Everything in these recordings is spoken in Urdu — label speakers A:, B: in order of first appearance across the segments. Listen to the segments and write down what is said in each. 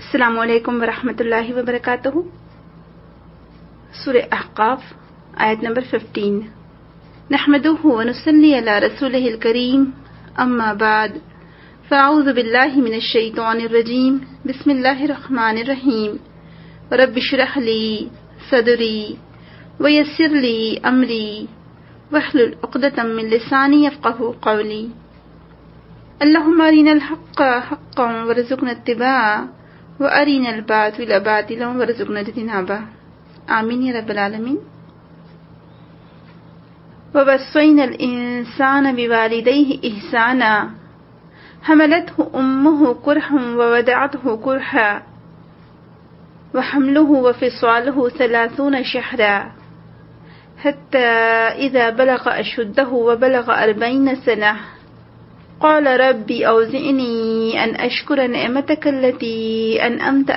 A: السلام علیکم ورحمۃ اللہ وبرکاتہ۔ سورہ احقاف آیت نمبر 15۔ نحمده ونصلی علی رسولہ الکریم، اما بعد فاعوذ باللہ من الشیطان الرجیم، بسم اللہ الرحمن الرحیم۔ رب اشرح لی صدری ویسر لی امری واحلل عقدۃ من لسانی یفقهوا قولی۔ اللہم ارنا الحق حقا وارزقنا اتباعہ وارنا الباطل باطلا وارزقنا اجتنابہ، آمین یا رب العالمین۔ ووصینا الانسان بوالدیہ احسانا حملته امہ کرہا ووضعته کرہا وحملہ وفصالہ 30 شہرا حتی اذا بلغ اشدہ وبلغ 40 سنہ قال رب أوزعني أن أشكر نعمتك التي أنعمت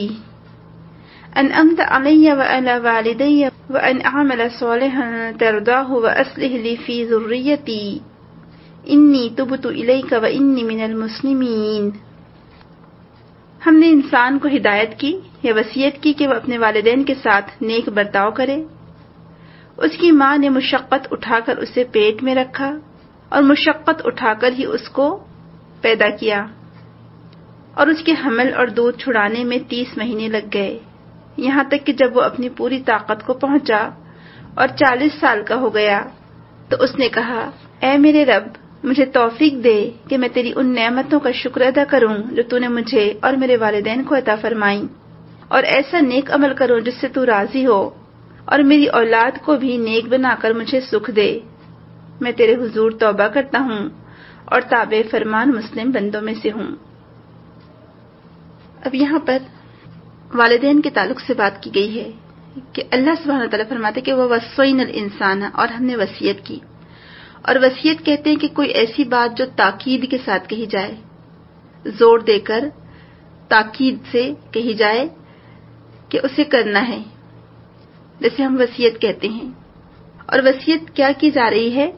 A: علي وعلى والدي وأن أعمل صالحا ترضاه وأصلح لي في ذريتي إني تبت إليك وإني من المسلمين۔ ہم نے انسان کو ہدایت کی یا وصیت کی کہ وہ اپنے والدین کے ساتھ نیک برتاؤ کرے۔ اس کی ماں نے مشقت اٹھا کر اسے پیٹ میں رکھا اور مشقت اٹھا کر ہی اس کو پیدا کیا، اور اس کے حمل اور دودھ چھڑانے میں 30 مہینے لگ گئے، یہاں تک کہ جب وہ اپنی پوری طاقت کو پہنچا اور 40 سال کا ہو گیا تو اس نے کہا، اے میرے رب، مجھے توفیق دے کہ میں تیری ان نعمتوں کا شکر ادا کروں جو تو نے مجھے اور میرے والدین کو عطا فرمائیں، اور ایسا نیک عمل کروں جس سے تو راضی ہو، اور میری اولاد کو بھی نیک بنا کر مجھے سکھ دے۔ میں تیرے حضور توبہ کرتا ہوں اور تابع فرمان مسلم بندوں میں سے ہوں۔ اب یہاں پر والدین کے تعلق سے بات کی گئی ہے کہ اللہ سبحانہ وتعالیٰ فرماتے کہ وہ وصینا الانسان، اور ہم نے وصیت کی، اور وصیت کہتے ہیں کہ کوئی ایسی بات جو تاکید کے ساتھ کہی جائے، زور دے کر تاکید سے کہی جائے کہ اسے کرنا ہے، جیسے ہم وصیت کہتے ہیں۔ اور وصیت کیا کی جا رہی ہے؟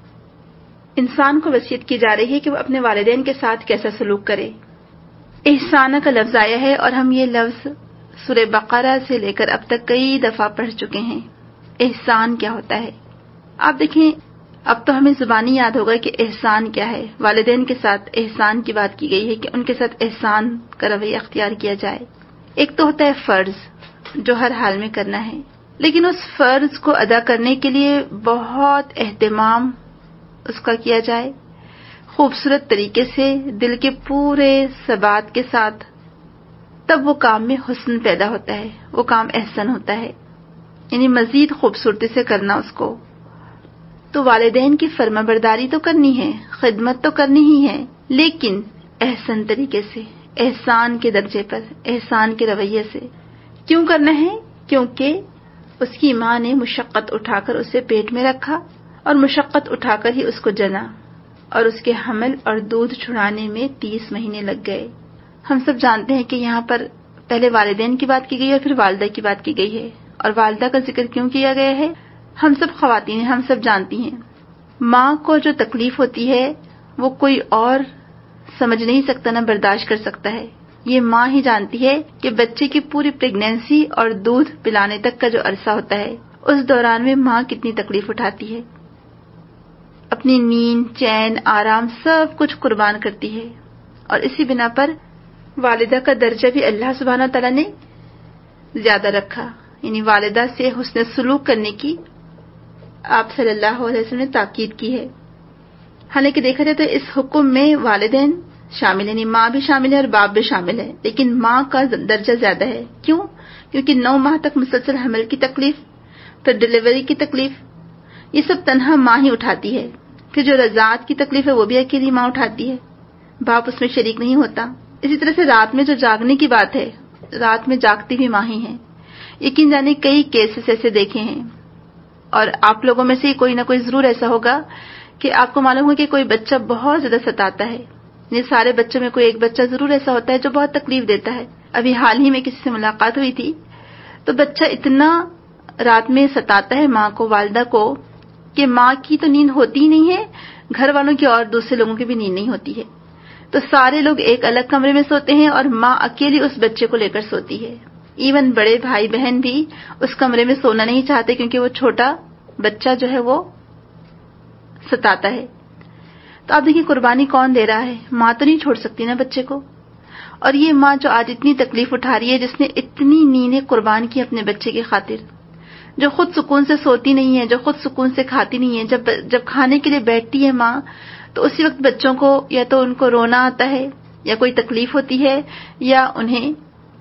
A: انسان کو وصیت کی جا رہی ہے کہ وہ اپنے والدین کے ساتھ کیسا سلوک کرے۔ احسانہ کا لفظ آیا ہے اور ہم یہ لفظ سورہ بقرہ سے لے کر اب تک کئی دفعہ پڑھ چکے ہیں۔ احسان کیا ہوتا ہے؟ آپ دیکھیں، اب تو ہمیں زبانی یاد ہوگا کہ احسان کیا ہے۔ والدین کے ساتھ احسان کی بات کی گئی ہے کہ ان کے ساتھ احسان کا رویہ اختیار کیا جائے۔ ایک تو ہوتا ہے فرض جو ہر حال میں کرنا ہے، لیکن اس فرض کو ادا کرنے کے لیے بہت اہتمام اس کا کیا جائے، خوبصورت طریقے سے، دل کے پورے ثبات کے ساتھ، تب وہ کام میں حسن پیدا ہوتا ہے، وہ کام احسن ہوتا ہے، یعنی مزید خوبصورتی سے کرنا اس کو۔ تو والدین کی فرما برداری تو کرنی ہے، خدمت تو کرنی ہی ہے، لیکن احسن طریقے سے، احسان کے درجے پر، احسان کے رویے سے۔ کیوں کرنا ہے؟ کیونکہ اس کی ماں نے مشقت اٹھا کر اسے پیٹ میں رکھا اور مشقت اٹھا کر ہی اس کو جنا، اور اس کے حمل اور دودھ چھڑانے میں 30 مہینے لگ گئے۔ ہم سب جانتے ہیں کہ یہاں پر پہلے والدین کی بات کی گئی ہے، پھر والدہ کی بات کی گئی ہے۔ اور والدہ کا ذکر کیوں کیا گیا ہے؟ ہم سب خواتین ہیں، ہم سب جانتی ہیں، ماں کو جو تکلیف ہوتی ہے وہ کوئی اور سمجھ نہیں سکتا، نہ برداشت کر سکتا ہے۔ یہ ماں ہی جانتی ہے کہ بچے کی پوری پریگنینسی اور دودھ پلانے تک کا جو عرصہ ہوتا ہے، اس دوران میں ماں کتنی تکلیف اٹھاتی ہے، اپنی نیند، چین، آرام سب کچھ قربان کرتی ہے۔ اور اسی بنا پر والدہ کا درجہ بھی اللہ سبحانہ تعالیٰ نے زیادہ رکھا، یعنی والدہ سے حسن سلوک کرنے کی آپ صلی اللہ علیہ وسلم نے تاکید کی ہے۔ حالانکہ دیکھا جائے تو اس حکم میں والدین شامل ہیں، یعنی ماں بھی شامل ہے اور باپ بھی شامل ہے، لیکن ماں کا درجہ زیادہ ہے۔ کیوں؟ کیونکہ 9 ماہ تک مسلسل حمل کی تکلیف، پھر ڈلیوری کی تکلیف، یہ سب تنہا ماں ہی اٹھاتی ہے۔ پھر جو رضاعت کی تکلیف ہے وہ بھی اکیلی ماں اٹھاتی ہے، باپ اس میں شریک نہیں ہوتا۔ اسی طرح سے رات میں جو جاگنے کی بات ہے، رات میں جاگتی بھی ماں ہی ہیں۔ یقین جانے کئی کیسز ایسے دیکھے ہیں، اور آپ لوگوں میں سے کوئی نہ کوئی ضرور ایسا ہوگا کہ آپ کو معلوم ہو کہ کوئی بچہ بہت زیادہ ستاتا ہے، یہ سارے بچوں میں کوئی ایک بچہ ضرور ایسا ہوتا ہے جو بہت تکلیف دیتا ہے۔ ابھی حال ہی میں کسی سے ملاقات ہوئی تھی تو بچہ اتنا رات میں ستاتا ہے ماں کو، والدہ کو، کہ ماں کی تو نیند ہوتی ہی نہیں ہے، گھر والوں کی اور دوسرے لوگوں کی بھی نیند نہیں ہوتی ہے۔ تو سارے لوگ ایک الگ کمرے میں سوتے ہیں اور ماں اکیلی اس بچے کو لے کر سوتی ہے. ایون بڑے بھائی بہن بھی اس کمرے میں سونا نہیں چاہتے کیونکہ وہ چھوٹا بچہ جو ہے وہ ستاتا ہے. تو آپ دیکھیں قربانی کون دے رہا ہے؟ ماں تو نہیں چھوڑ سکتی نا بچے کو. اور یہ ماں جو آج اتنی تکلیف اٹھا رہی ہے، جس نے اتنی نیندیں قربان کی اپنے بچے کی خاطر، جو خود سکون سے سوتی نہیں ہے، جو خود سکون سے کھاتی نہیں ہے، جب کھانے کے لیے بیٹھتی ہے ماں تو اسی وقت بچوں کو یا تو ان کو رونا آتا ہے یا کوئی تکلیف ہوتی ہے یا انہیں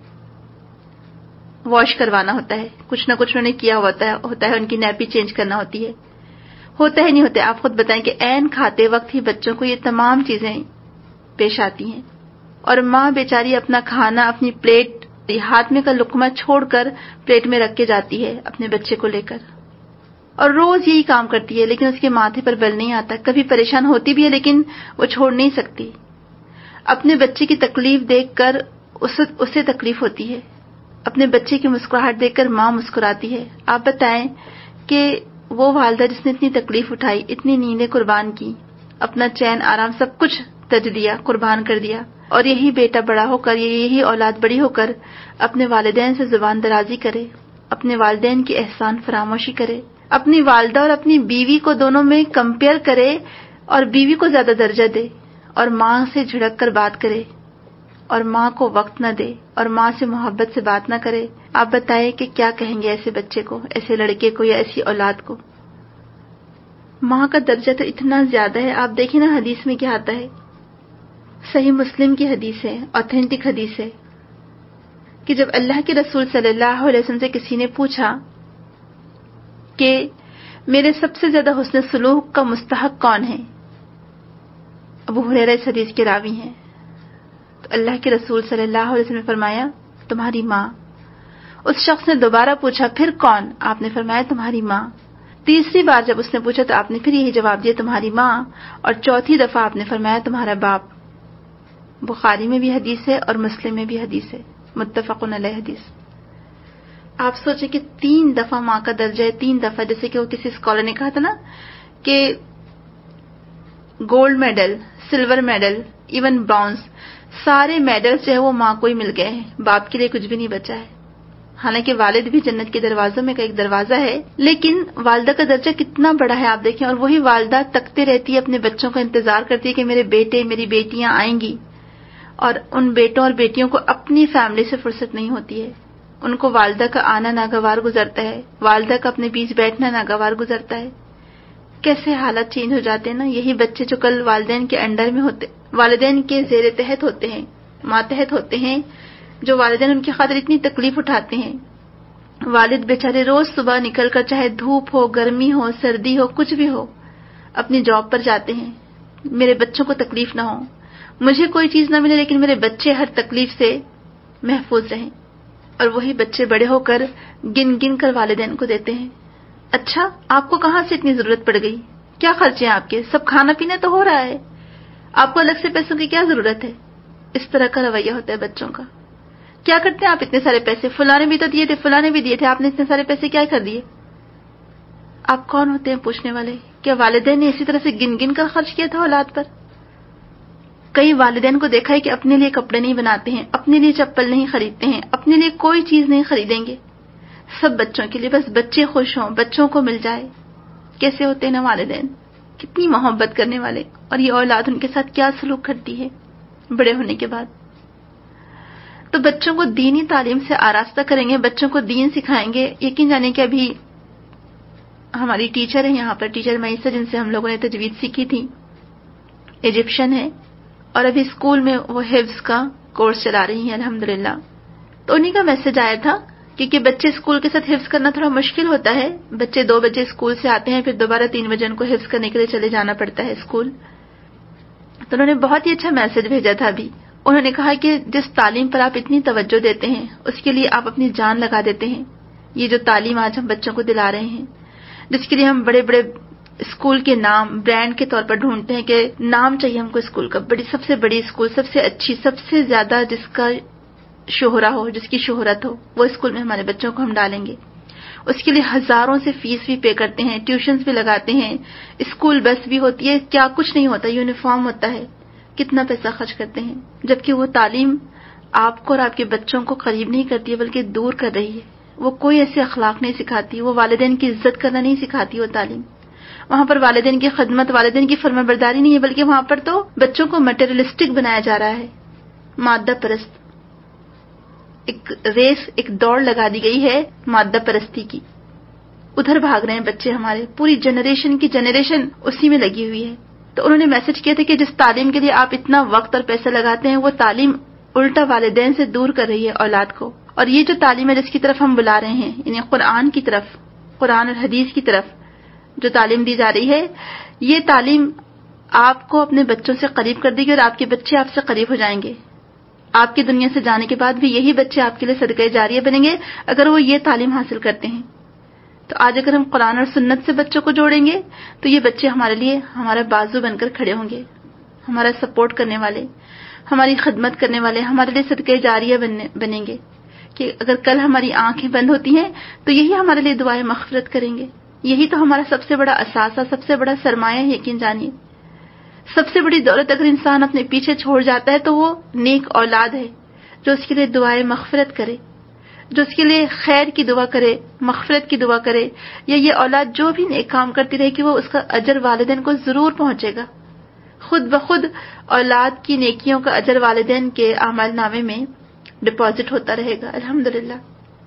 A: واش کروانا ہوتا ہے، کچھ نہ کچھ انہوں نے کیا ہوتا ہے، ان کی نیپی چینج کرنا ہوتی ہے. ہوتا ہے نہیں ہوتا ہے؟ آپ خود بتائیں کہ عین کھاتے وقت ہی بچوں کو یہ تمام چیزیں پیش آتی ہیں، اور ماں بیچاری اپنا کھانا اپنی پلیٹ ہاتھ میں کا لقمہ چھوڑ کر پلیٹ میں رکھ کے جاتی ہے اپنے بچے کو لے کر، اور روز یہی کام کرتی ہے، لیکن اس کے ماتھے پر بل نہیں آتا. کبھی پریشان ہوتی بھی ہے لیکن وہ چھوڑ نہیں سکتی. اپنے بچے کی تکلیف دیکھ کر اسے تکلیف ہوتی ہے، اپنے بچے کی مسکراہٹ دیکھ کر ماں مسکراتی ہے. آپ بتائیں کہ وہ والدہ جس نے اتنی تکلیف اٹھائی، اتنی نیندیں قربان کی، اپنا چین آرام سب کچھ تج دیا، قربان کر دیا، اور یہی بیٹا بڑا ہو کر، یہی اولاد بڑی ہو کر اپنے والدین سے زبان درازی کرے، اپنے والدین کی احسان فراموشی کرے، اپنی والدہ اور اپنی بیوی کو دونوں میں کمپیئر کرے اور بیوی کو زیادہ درجہ دے، اور ماں سے جھڑک کر بات کرے اور ماں کو وقت نہ دے اور ماں سے محبت سے بات نہ کرے. آپ بتائیں کہ کیا کہیں گے ایسے بچے کو، ایسے لڑکے کو یا ایسی اولاد کو؟ ماں کا درجہ تو اتنا زیادہ ہے. آپ دیکھیں نا حدیث میں کیا آتا ہے، صحیح مسلم کی حدیث ہے، آتھینٹک حدیث ہے، کہ جب اللہ کے رسول صلی اللہ علیہ وسلم سے کسی نے پوچھا کہ میرے سب سے زیادہ حسن سلوک کا مستحق کون ہے، ابو ہریرہ اس حدیث کے راوی ہیں، تو اللہ کے رسول صلی اللہ علیہ وسلم نے فرمایا تمہاری ماں. اس شخص نے دوبارہ پوچھا پھر کون؟ آپ نے فرمایا تمہاری ماں. تیسری بار جب اس نے پوچھا تو آپ نے پھر یہی جواب دیا تمہاری ماں، اور چوتھی دفعہ آپ نے فرمایا تمہارا باپ. بخاری میں بھی حدیث ہے اور مسلم میں بھی حدیث ہے، متفق علیہ حدیث. آپ سوچیں کہ 3 دفعہ ماں کا درجہ ہے، 3 دفعہ، جیسے کہ وہ کسی اسکالر نے کہا تھا نا کہ gold medal, silver medal, even bronze, سارے میڈلز جو ہے وہ ماں کو ہی مل گئے ہیں، باپ کے لیے کچھ بھی نہیں بچا ہے. حالانکہ والد بھی جنت کے دروازوں میں کا ایک دروازہ ہے، لیکن والدہ کا درجہ کتنا بڑا ہے آپ دیکھیں. اور وہی والدہ تکتے رہتی ہے، اپنے بچوں کا انتظار کرتی ہے کہ میرے بیٹے میری بیٹیاں آئیں گی، اور ان بیٹوں اور بیٹیوں کو اپنی فیملی سے فرصت نہیں ہوتی ہے. ان کو والدہ کا آنا ناگوار گزرتا ہے، والدہ کا اپنے بیچ بیٹھنا ناگوار گزرتا ہے. کیسے حالات چینج ہو جاتے ہیں نا. یہی بچے جو کل والدین کے انڈر میں ہوتے، والدین کے زیر تحت ہوتے ہیں، ماتحت ہوتے ہیں، جو والدین ان کی خاطر اتنی تکلیف اٹھاتے ہیں. والد بیچارے روز صبح نکل کر، چاہے دھوپ ہو، گرمی ہو، سردی ہو، کچھ بھی ہو، اپنی جاب پر جاتے ہیں. میرے بچوں کو تکلیف نہ ہو، مجھے کوئی چیز نہ ملے لیکن میرے بچے ہر تکلیف سے محفوظ رہیں. اور وہی بچے بڑے ہو کر گن گن کر والدین کو دیتے ہیں. اچھا آپ کو کہاں سے اتنی ضرورت پڑ گئی؟ کیا خرچے ہیں آپ کے؟ سب کھانا پینا تو ہو رہا ہے، آپ کو الگ سے پیسوں کی کیا ضرورت ہے؟ اس طرح کا رویہ ہوتا ہے بچوں کا. کیا کرتے ہیں آپ اتنے سارے پیسے؟ فلاں نے بھی تو دیے تھے، فلاں نے بھی دیے تھے، آپ نے اتنے سارے پیسے کیا کر دیے؟ آپ کون ہوتے ہیں پوچھنے والے؟ کیا والدین نے اسی طرح سے گن گن کر خرچ کیا تھا اولاد پر؟ کئی والدین کو دیکھا ہے کہ اپنے لیے کپڑے نہیں بناتے ہیں، اپنے لیے چپل نہیں خریدتے ہیں، اپنے لیے کوئی چیز نہیں خریدیں گے، سب بچوں کے لیے، بس بچے خوش ہوں، بچوں کو مل جائے. کیسے ہوتے ہیں نا والدین، کتنی محبت کرنے والے. اور یہ اولاد ان کے ساتھ کیا سلوک کرتی ہے بڑے ہونے کے بعد. تو بچوں کو دینی تعلیم سے آراستہ کریں گے، بچوں کو دین سکھائیں گے. یقین جانے کہ ابھی ہماری ٹیچر ہے یہاں پر، ٹیچر معیسہ، جن سے ہم لوگوں نے تجوید سیکھی تھی، ایجپشن ہے، اور ابھی اسکول میں وہ حفظ کا کورس چلا رہی ہیں الحمدللہ. تو انہی کا میسج آیا تھا، کیونکہ بچے اسکول کے ساتھ حفظ کرنا تھوڑا مشکل ہوتا ہے. بچے 2 بجے اسکول سے آتے ہیں، پھر دوبارہ 3 بجے ان کو حفظ کرنے کے لیے چلے جانا پڑتا ہے اسکول. تو انہوں نے بہت ہی اچھا میسج بھیجا تھا ابھی. انہوں نے کہا کہ جس تعلیم پر آپ اتنی توجہ دیتے ہیں، اس کے لیے آپ اپنی جان لگا دیتے ہیں. یہ جو تعلیم آج ہم بچوں کو دلا رہے ہیں، جس کے لیے ہم بڑے بڑے اسکول کے نام برانڈ کے طور پر ڈھونڈتے ہیں کہ نام چاہیے ہم کو اسکول کا، سب سے بڑی اسکول، سب سے اچھی، سب سے زیادہ جس کا شہرہ ہو، جس کی شہرت ہو، وہ اسکول میں ہمارے بچوں کو ہم ڈالیں گے. اس کے لیے ہزاروں سے فیس بھی پے کرتے ہیں، ٹیوشنز بھی لگاتے ہیں، اسکول بس بھی ہوتی ہے، کیا کچھ نہیں ہوتا، یونیفارم ہوتا ہے، کتنا پیسہ خرچ کرتے ہیں، جبکہ وہ تعلیم آپ کو اور آپ کے بچوں کو قریب نہیں کرتی ہے بلکہ دور کر رہی ہے. وہ کوئی ایسے اخلاق نہیں سکھاتی، وہ والدین کی عزت کرنا نہیں سکھاتی. وہ تعلیم وہاں پر والدین کی خدمت، والدین کی فرما برداری نہیں ہے، بلکہ وہاں پر تو بچوں کو مٹیریلسٹک بنایا جا رہا ہے، مادہ پرست. ایک ریس، ایک دوڑ لگا دی گئی ہے مادہ پرستی کی. ادھر بھاگ رہے ہیں بچے ہمارے، پوری جنریشن کی جنریشن اسی میں لگی ہوئی ہے. تو انہوں نے میسج کیا تھا کہ جس تعلیم کے لیے آپ اتنا وقت اور پیسہ لگاتے ہیں، وہ تعلیم الٹا والدین سے دور کر رہی ہے اولاد کو. اور یہ جو تعلیم ہے جس کی طرف ہم بلا رہے ہیں، یعنی قرآن کی طرف، قرآن اور حدیث کی طرف جو تعلیم دی جا رہی ہے، یہ تعلیم آپ کو اپنے بچوں سے قریب کر دے گی اور آپ کے بچے آپ سے قریب ہو جائیں گے. آپ کی دنیا سے جانے کے بعد بھی یہی بچے آپ کے لیے صدقہ جاریہ بنیں گے اگر وہ یہ تعلیم حاصل کرتے ہیں. تو آج اگر ہم قرآن اور سنت سے بچوں کو جوڑیں گے تو یہ بچے ہمارے لیے ہمارا بازو بن کر کھڑے ہوں گے، ہمارا سپورٹ کرنے والے، ہماری خدمت کرنے والے، ہمارے لیے صدقہ جاریہ بنیں گے. کہ اگر کل ہماری آنکھیں بند ہوتی ہیں تو یہی ہمارے لیے دعائیں مغفرت کریں گے. یہی تو ہمارا سب سے بڑا اثاثہ، سب سے بڑا سرمایہ ہے. یقین جانیے سب سے بڑی دولت اگر انسان اپنے پیچھے چھوڑ جاتا ہے تو وہ نیک اولاد ہے جو اس کے لیے دعائیں مغفرت کرے، جو اس کے لیے خیر کی دعا کرے، مغفرت کی دعا کرے. یا یہ اولاد جو بھی نیک کام کرتی رہے کہ وہ اس کا اجر والدین کو ضرور پہنچے گا. خود بخود اولاد کی نیکیوں کا اجر والدین کے اعمال نامے میں ڈپازٹ ہوتا رہے گا الحمدللہ.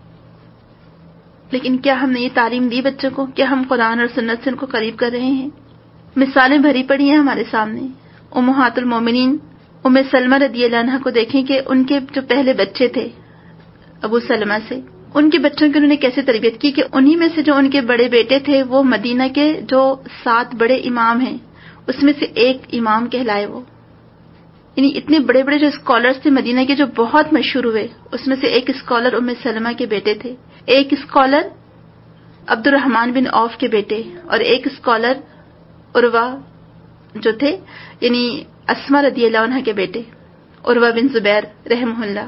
A: لیکن کیا ہم نے یہ تعلیم دی بچوں کو؟ کیا ہم قرآن اور سنت سے ان کو قریب کر رہے ہیں؟ مثالیں بھری پڑی ہیں ہمارے سامنے. امہات المومنین ام سلمہ رضی اللہ عنہا کو دیکھیں کہ ان کے جو پہلے بچے تھے ابو سلمہ سے، ان کے بچوں کی انہوں نے کیسے تربیت کی کہ انہی میں سے جو ان کے بڑے بیٹے تھے وہ مدینہ کے جو 7 بڑے امام ہیں اس میں سے ایک امام کہلائے. وہ یعنی اتنے بڑے بڑے جو اسکالرز تھے مدینہ کے جو بہت مشہور ہوئے، اس میں سے ایک اسکالر ام سلمہ کے بیٹے تھے، ایک اسکالر عبد الرحمن بن عوف کے بیٹے، اور ایک اسکالر عروہ جو تھے یعنی اسما رضی اللہ عنہ کے بیٹے عروہ بن زبیر رحمہ اللہ.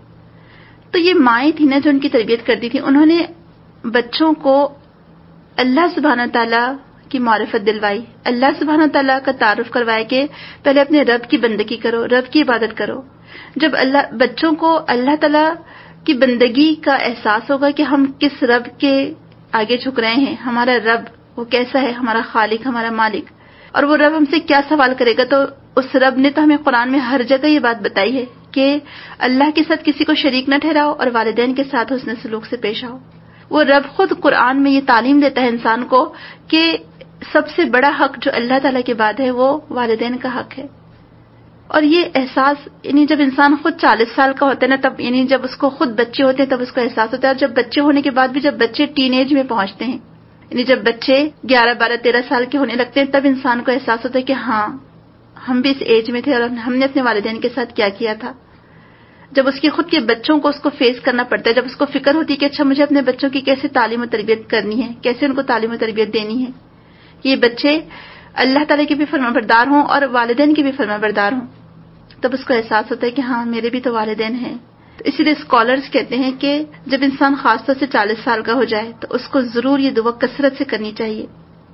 A: تو یہ مائیں تھی نا جو ان کی تربیت کرتی تھی. انہوں نے بچوں کو اللہ سبحانہ تعالیٰ کی معرفت دلوائی، اللہ سبحانہ تعالیٰ کا تعارف کروایا کہ پہلے اپنے رب کی بندگی کرو، رب کی عبادت کرو. جب بچوں کو اللہ تعالیٰ کی بندگی کا احساس ہوگا کہ ہم کس رب کے آگے جھک رہے ہیں، ہمارا رب وہ کیسا ہے، ہمارا خالق، ہمارا مالک، اور وہ رب ہم سے کیا سوال کرے گا، تو اس رب نے تو ہمیں قرآن میں ہر جگہ یہ بات بتائی ہے کہ اللہ کے ساتھ کسی کو شریک نہ ٹھہراؤ اور والدین کے ساتھ حسن سلوک سے پیش آؤ. وہ رب خود قرآن میں یہ تعلیم دیتا ہے انسان کو کہ سب سے بڑا حق جو اللہ تعالیٰ کے بعد ہے وہ والدین کا حق ہے. اور یہ احساس یعنی جب انسان خود 40 سال کا ہوتا ہے نا، تب یعنی جب اس کو خود بچے ہوتے ہیں تب اس کو احساس ہوتا ہے. اور جب بچے ہونے کے بعد بھی جب بچے ٹین ایج میں پہنچتے ہیں، یعنی جب بچے 11، 12، 13 سال کے ہونے لگتے ہیں، تب انسان کو احساس ہوتا ہے کہ ہاں ہم بھی اس ایج میں تھے اور ہم نے اپنے والدین کے ساتھ کیا کیا تھا. جب اس کے خود کے بچوں کو اس کو فیس کرنا پڑتا ہے، جب اس کو فکر ہوتی ہے کہ اچھا مجھے اپنے بچوں کی کیسے تعلیم و تربیت کرنی ہے، کیسے ان کو تعلیم و تربیت دینی ہے، یہ بچے اللہ تعالیٰ کے بھی فرما بردار ہوں اور والدین کے بھی فرما بردار ہوں، تب اس کو احساس ہوتا ہے کہ ہاں میرے بھی تو والدین ہیں. تو اسی لیے اسکالرز کہتے ہیں کہ جب انسان خاص طور سے 40 سال کا ہو جائے تو اس کو ضرور یہ دعا کثرت سے کرنی چاہیے.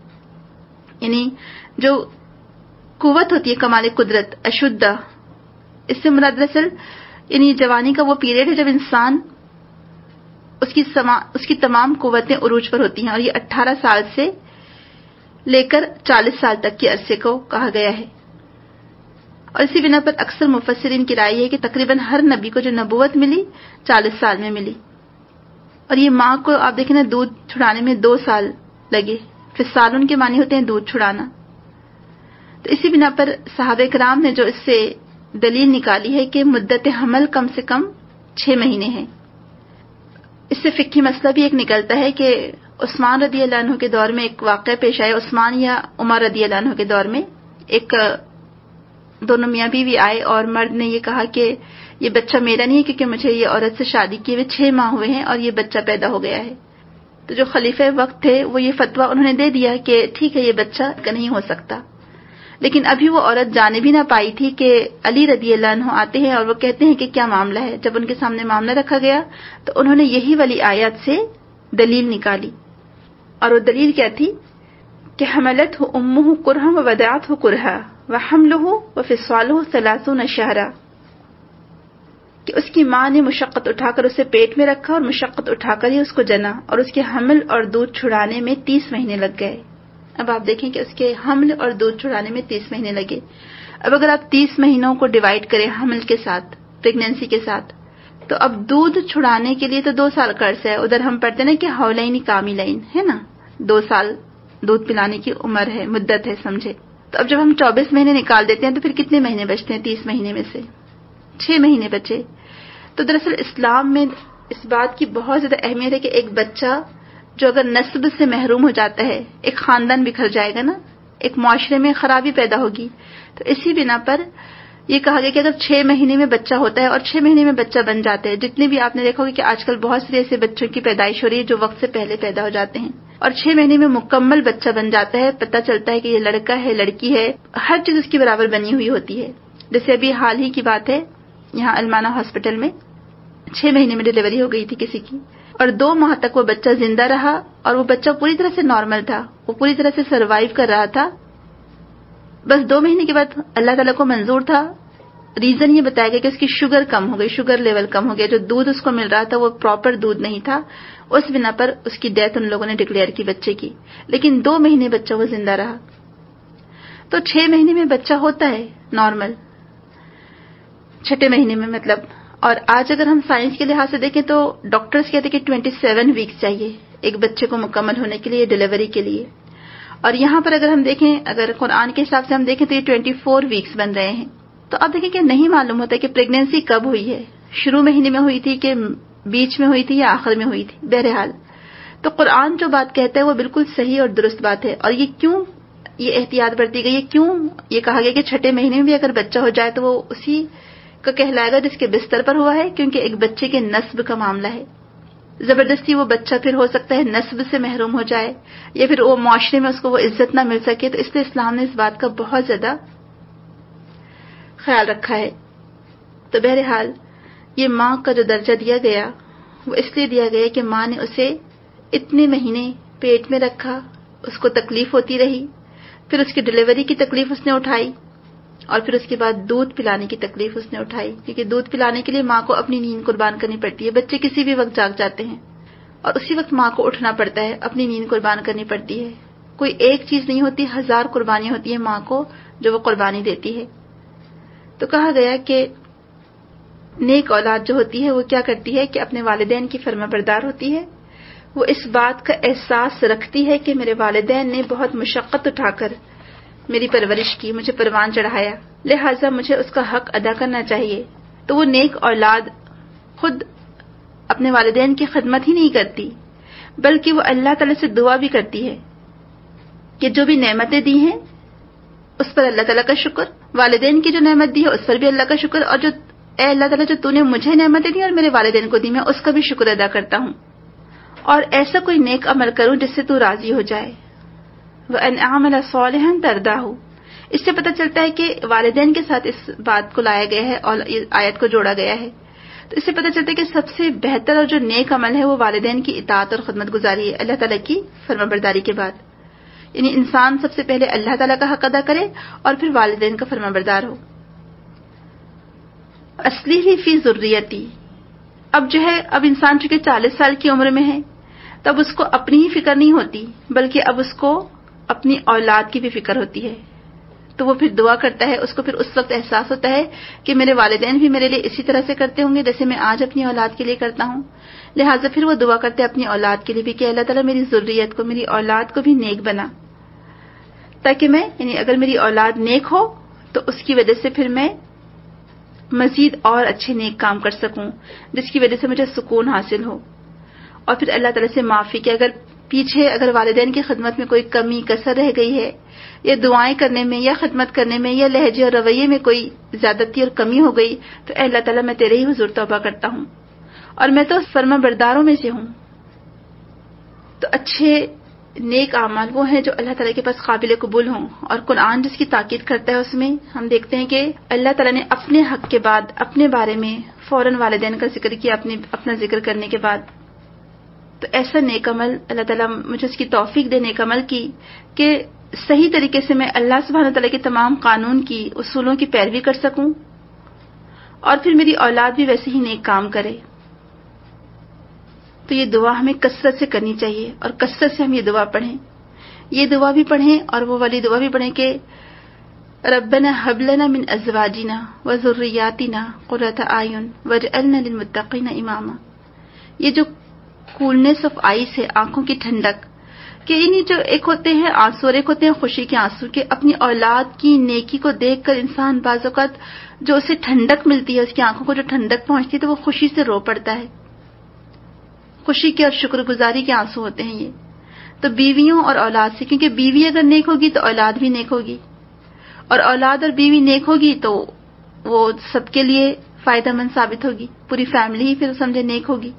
A: یعنی جو قوت ہوتی ہے کمال قدرت اشدہ، اس سے مراد دراصل یعنی جوانی کا وہ پیریڈ ہے جب انسان اس کی تمام قوتیں عروج پر ہوتی ہیں، اور یہ 18 سال سے لے کر 40 سال تک کے عرصے کو کہا گیا ہے. اور اسی بنا پر اکثر مفسرین کی رائے ہے کہ تقریباً ہر نبی کو جو نبوت ملی 40 سال میں ملی. اور یہ ماں کو آپ دیکھیں نا دودھ چھڑانے میں 2 سال لگے، فصال کے معنی ہوتے ہیں دودھ چھڑانا. تو اسی بنا پر صحابہ کرام نے جو اس سے دلیل نکالی ہے کہ مدت حمل کم سے کم 6 مہینے ہے. اس سے فقہی مسئلہ بھی ایک نکلتا ہے کہ عثمان رضی اللہ عنہ کے دور میں ایک واقعہ پیش آئے. عثمان یا عمر رضی اللہ عنہ کے دور میں ایک دونوں میاں بیوی آئے اور مرد نے یہ کہا کہ یہ بچہ میرا نہیں ہے کیونکہ مجھے یہ عورت سے شادی کیے ہوئے 6 ماہ ہوئے ہیں اور یہ بچہ پیدا ہو گیا ہے. تو جو خلیفہ وقت تھے وہ یہ فتویٰ انہوں نے دے دیا کہ ٹھیک ہے یہ بچہ نہیں ہو سکتا. لیکن ابھی وہ عورت جانے بھی نہ پائی تھی کہ علی رضی اللہ عنہ آتے ہیں اور وہ کہتے ہیں کہ کیا معاملہ ہے. جب ان کے سامنے معاملہ رکھا گیا تو انہوں نے یہی والی آیات سے دلیل نکالی. اور وہ دلیل کیا تھی کہ حملتہ امہ کرہا و وضعتہ کرہا وحملہ وفصالہ 30 شہرا، کہ اس کی ماں نے مشقت اٹھا کر اسے پیٹ میں رکھا اور مشقت اٹھا کر ہی اس کو جنا، اور اس کے حمل اور دودھ چھڑانے میں 30 مہینے لگ گئے۔ اب آپ دیکھیں کہ اس کے حمل اور دودھ چھڑانے میں 30 مہینے لگے۔ اب اگر آپ 30 مہینوں کو ڈیوائڈ کریں حمل کے ساتھ، پریگنینسی کے ساتھ، تو اب دودھ چھڑانے کے لیے تو 2 سال کا عرصہ ہے۔ ادھر ہم پڑھتے نا کہ حولین کاملین ہے نا، 2 سال دودھ پلانے کی عمر ہے، مدت ہے، سمجھے۔ تو اب جب ہم 24 مہینے نکال دیتے ہیں تو پھر کتنے مہینے بچتے ہیں 30 مہینے میں سے؟ 6 مہینے بچے۔ تو دراصل اسلام میں اس بات کی بہت زیادہ اہمیت ہے کہ ایک بچہ جو اگر نسب سے محروم ہو جاتا ہے، ایک خاندان بکھر جائے گا نا، ایک معاشرے میں خرابی پیدا ہوگی۔ تو اسی بنا پر یہ کہا گیا کہ اگر 6 مہینے میں بچہ ہوتا ہے اور 6 مہینے میں بچہ بن جاتے ہیں، جتنے بھی آپ نے دیکھا ہوگا کہ آج کل بہت سے ایسے بچوں کی پیدائش ہو رہی ہے جو وقت سے پہلے پیدا ہو جاتے ہیں، اور 6 مہینے میں مکمل بچہ بن جاتا ہے، پتہ چلتا ہے کہ یہ لڑکا ہے، لڑکی ہے، ہر چیز اس کی برابر بنی ہوئی ہوتی ہے۔ جیسے ابھی حال ہی کی بات ہے، یہاں المانہ ہاسپٹل میں 6 مہینے میں ڈیلیوری ہو گئی تھی کسی کی، اور 2 ماہ تک وہ بچہ زندہ رہا، اور وہ بچہ پوری طرح سے نارمل تھا، وہ پوری طرح سے سروائیو کر رہا تھا۔ بس 2 مہینے کے بعد اللہ تعالیٰ کو منظور تھا، ریزن یہ بتایا گیا کہ اس کی شوگر کم ہو گئی، شوگر لیول کم ہو گیا، جو دودھ اس کو مل رہا تھا وہ پراپر دودھ نہیں تھا، اس بنا پر اس کی ڈیتھ ان لوگوں نے ڈکلیئر کی بچے کی، لیکن 2 مہینے بچہ وہ زندہ رہا۔ تو 6 مہینے میں بچہ ہوتا ہے نارمل، 6 مہینے میں مطلب، اور آج اگر ہم سائنس کے لحاظ سے دیکھیں تو ڈاکٹرز کہتے ہیں کہ 27 ویکس چاہیے ایک بچے کو مکمل ہونے کے لیے، ڈیلیوری کے لیے، اور یہاں پر اگر ہم دیکھیں، اگر قرآن کے حساب سے ہم دیکھیں تو یہ 24 ویکس بن رہے ہیں۔ تو آپ دیکھیں کہ نہیں معلوم ہوتا کہ پریگنینسی کب ہوئی ہے، شروع مہینے میں ہوئی تھی کہ بیچ میں ہوئی تھی یا آخر میں ہوئی تھی۔ بہرحال تو قرآن جو بات کہتا ہے وہ بالکل صحیح اور درست بات ہے، اور یہ کیوں یہ احتیاط برتی گئی ہے، کیوں یہ کہا گیا کہ 6 مہینے میں بھی اگر بچہ ہو جائے تو وہ اسی کا کہلائے گا جس کے بستر پر ہوا ہے، کیونکہ ایک بچے کے نسب کا معاملہ ہے۔ زبردستی وہ بچہ پھر ہو سکتا ہے نسب سے محروم ہو جائے، یا پھر وہ معاشرے میں اس کو وہ عزت نہ مل سکے، تو اس لیے اسلام نے اس بات کا بہت زیادہ خیال رکھا ہے۔ تو بہرحال یہ ماں کا جو درجہ دیا گیا وہ اس لیے دیا گیا کہ ماں نے اسے اتنے مہینے پیٹ میں رکھا، اس کو تکلیف ہوتی رہی، پھر اس کی ڈیلیوری کی تکلیف اس نے اٹھائی، اور پھر اس کے بعد دودھ پلانے کی تکلیف اس نے اٹھائی، کیونکہ دودھ پلانے کے لیے ماں کو اپنی نیند قربان کرنی پڑتی ہے۔ بچے کسی بھی وقت جاگ جاتے ہیں اور اسی وقت ماں کو اٹھنا پڑتا ہے، اپنی نیند قربان کرنی پڑتی ہے۔ کوئی ایک چیز نہیں ہوتی، 1000 قربانیاں ہوتی ہیں ماں کو جو وہ قربانی دیتی ہے۔ تو کہا گیا کہ نیک اولاد جو ہوتی ہے وہ کیا کرتی ہے کہ اپنے والدین کی فرما بردار ہوتی ہے، وہ اس بات کا احساس رکھتی ہے کہ میرے والدین نے بہت مشقت اٹھا کر میری پرورش کی، مجھے پروان چڑھایا، لہٰذا مجھے اس کا حق ادا کرنا چاہیے۔ تو وہ نیک اولاد خود اپنے والدین کی خدمت ہی نہیں کرتی، بلکہ وہ اللہ تعالی سے دعا بھی کرتی ہے کہ جو بھی نعمتیں دی ہیں اس پر اللہ تعالیٰ کا شکر، والدین کی جو نعمت دی ہے اس پر بھی اللہ کا شکر، اور جو اے اللہ تعالیٰ جو تو نے مجھے نعمتیں دی اور میرے والدین کو دی، میں اس کا بھی شکر ادا کرتا ہوں، اور ایسا کوئی نیک عمل کروں جس سے تو راضی ہو جائے۔ وَأَنْ أَعْمَلَ صَالِحًا تَرْضَاهُ، اس سے پتہ چلتا ہے کہ والدین کے ساتھ اس بات کو لایا گیا ہے اور آیت کو جوڑا گیا ہے۔ تو اس سے پتہ چلتا ہے کہ سب سے بہتر اور جو نیک عمل ہے وہ والدین کی اطاعت اور خدمت گزاری ہے اللہ تعالیٰ کی فرما برداری کے بعد، یعنی انسان سب سے پہلے اللہ تعالیٰ کا حق ادا کرے اور پھر والدین کا فرما بردار ہو۔ اصلی فی ذریتی، اب جو ہے اب انسان چونکہ 40 سال کی عمر میں ہے تب اس کو اپنی ہی فکر نہیں ہوتی، بلکہ اب اس کو اپنی اولاد کی بھی فکر ہوتی ہے، تو وہ پھر دعا کرتا ہے، اس کو پھر اس وقت احساس ہوتا ہے کہ میرے والدین بھی میرے لیے اسی طرح سے کرتے ہوں گے جیسے میں آج اپنی اولاد کے لیے کرتا ہوں، لہٰذا پھر وہ دعا کرتے ہیں اپنی اولاد کے لیے بھی کہ اللہ تعالیٰ میری ذریت کو، میری اولاد کو بھی نیک بنا، تاکہ میں یعنی اگر میری اولاد نیک ہو تو اس کی وجہ سے پھر میں مزید اور اچھے نیک کام کر سکوں جس کی وجہ سے مجھے سکون حاصل ہو، اور پھر اللہ تعالیٰ سے معافی کہ اگر پیچھے اگر والدین کی خدمت میں کوئی کمی کسر رہ گئی ہے، یا دعائیں کرنے میں یا خدمت کرنے میں یا لہجے اور رویے میں کوئی زیادتی اور کمی ہو گئی، تو اے اللہ تعالیٰ میں تیرے ہی حضور توبہ کرتا ہوں، اور میں تو فرما برداروں میں سے ہوں۔ تو اچھے نیک اعمال وہ ہیں جو اللہ تعالیٰ کے پاس قابل قبول ہوں، اور قرآن جس کی تاکید کرتا ہے اس میں ہم دیکھتے ہیں کہ اللہ تعالیٰ نے اپنے حق کے بعد اپنے بارے میں فوراً والدین کا ذکر کیا، اپنا ذکر کرنے کے بعد۔ تو ایسا نیک عمل اللہ تعالیٰ مجھے اس کی توفیق دے نیک عمل کی کہ صحیح طریقے سے میں اللہ سبحانہ تعالیٰ کے تمام قانون کی، اصولوں کی پیروی کر سکوں، اور پھر میری اولاد بھی ویسے ہی نیک کام کرے. تو یہ دعا ہمیں کثرت سے کرنی چاہیے، اور کثرت سے ہم یہ دعا پڑھیں. یہ دعا بھی پڑھیں اور وہ والی دعا بھی پڑھیں کہ ربنا هب لنا من ازواجنا وذرياتنا قرۃ اعین واجعلنا للمتقین اماما. یہ جو کولنس آف آئیز ہے، آنکھوں کی ٹھنڈک، کہ انہیں جو ایک ہوتے ہیں آنسو اور ایک ہوتے ہیں خوشی کے آنسو، کہ اپنی اولاد کی نیکی کو دیکھ کر انسان بعض اوقات جو اسے ٹھنڈک ملتی ہے، اس کی آنکھوں کو جو ٹھنڈک پہنچتی ہے تو وہ خوشی سے رو پڑتا ہے. خوشی کے اور شکر گزاری کے آنسو ہوتے ہیں یہ. تو بیویوں اور اولاد سے، کیونکہ بیوی اگر نیک ہوگی تو اولاد بھی نیک ہوگی، اور اولاد اور بیوی نیک ہوگی تو وہ سب کے لیے فائدہ مند ثابت ہوگی، پوری فیملی ہی پھر سمجھے نیک ہوگی.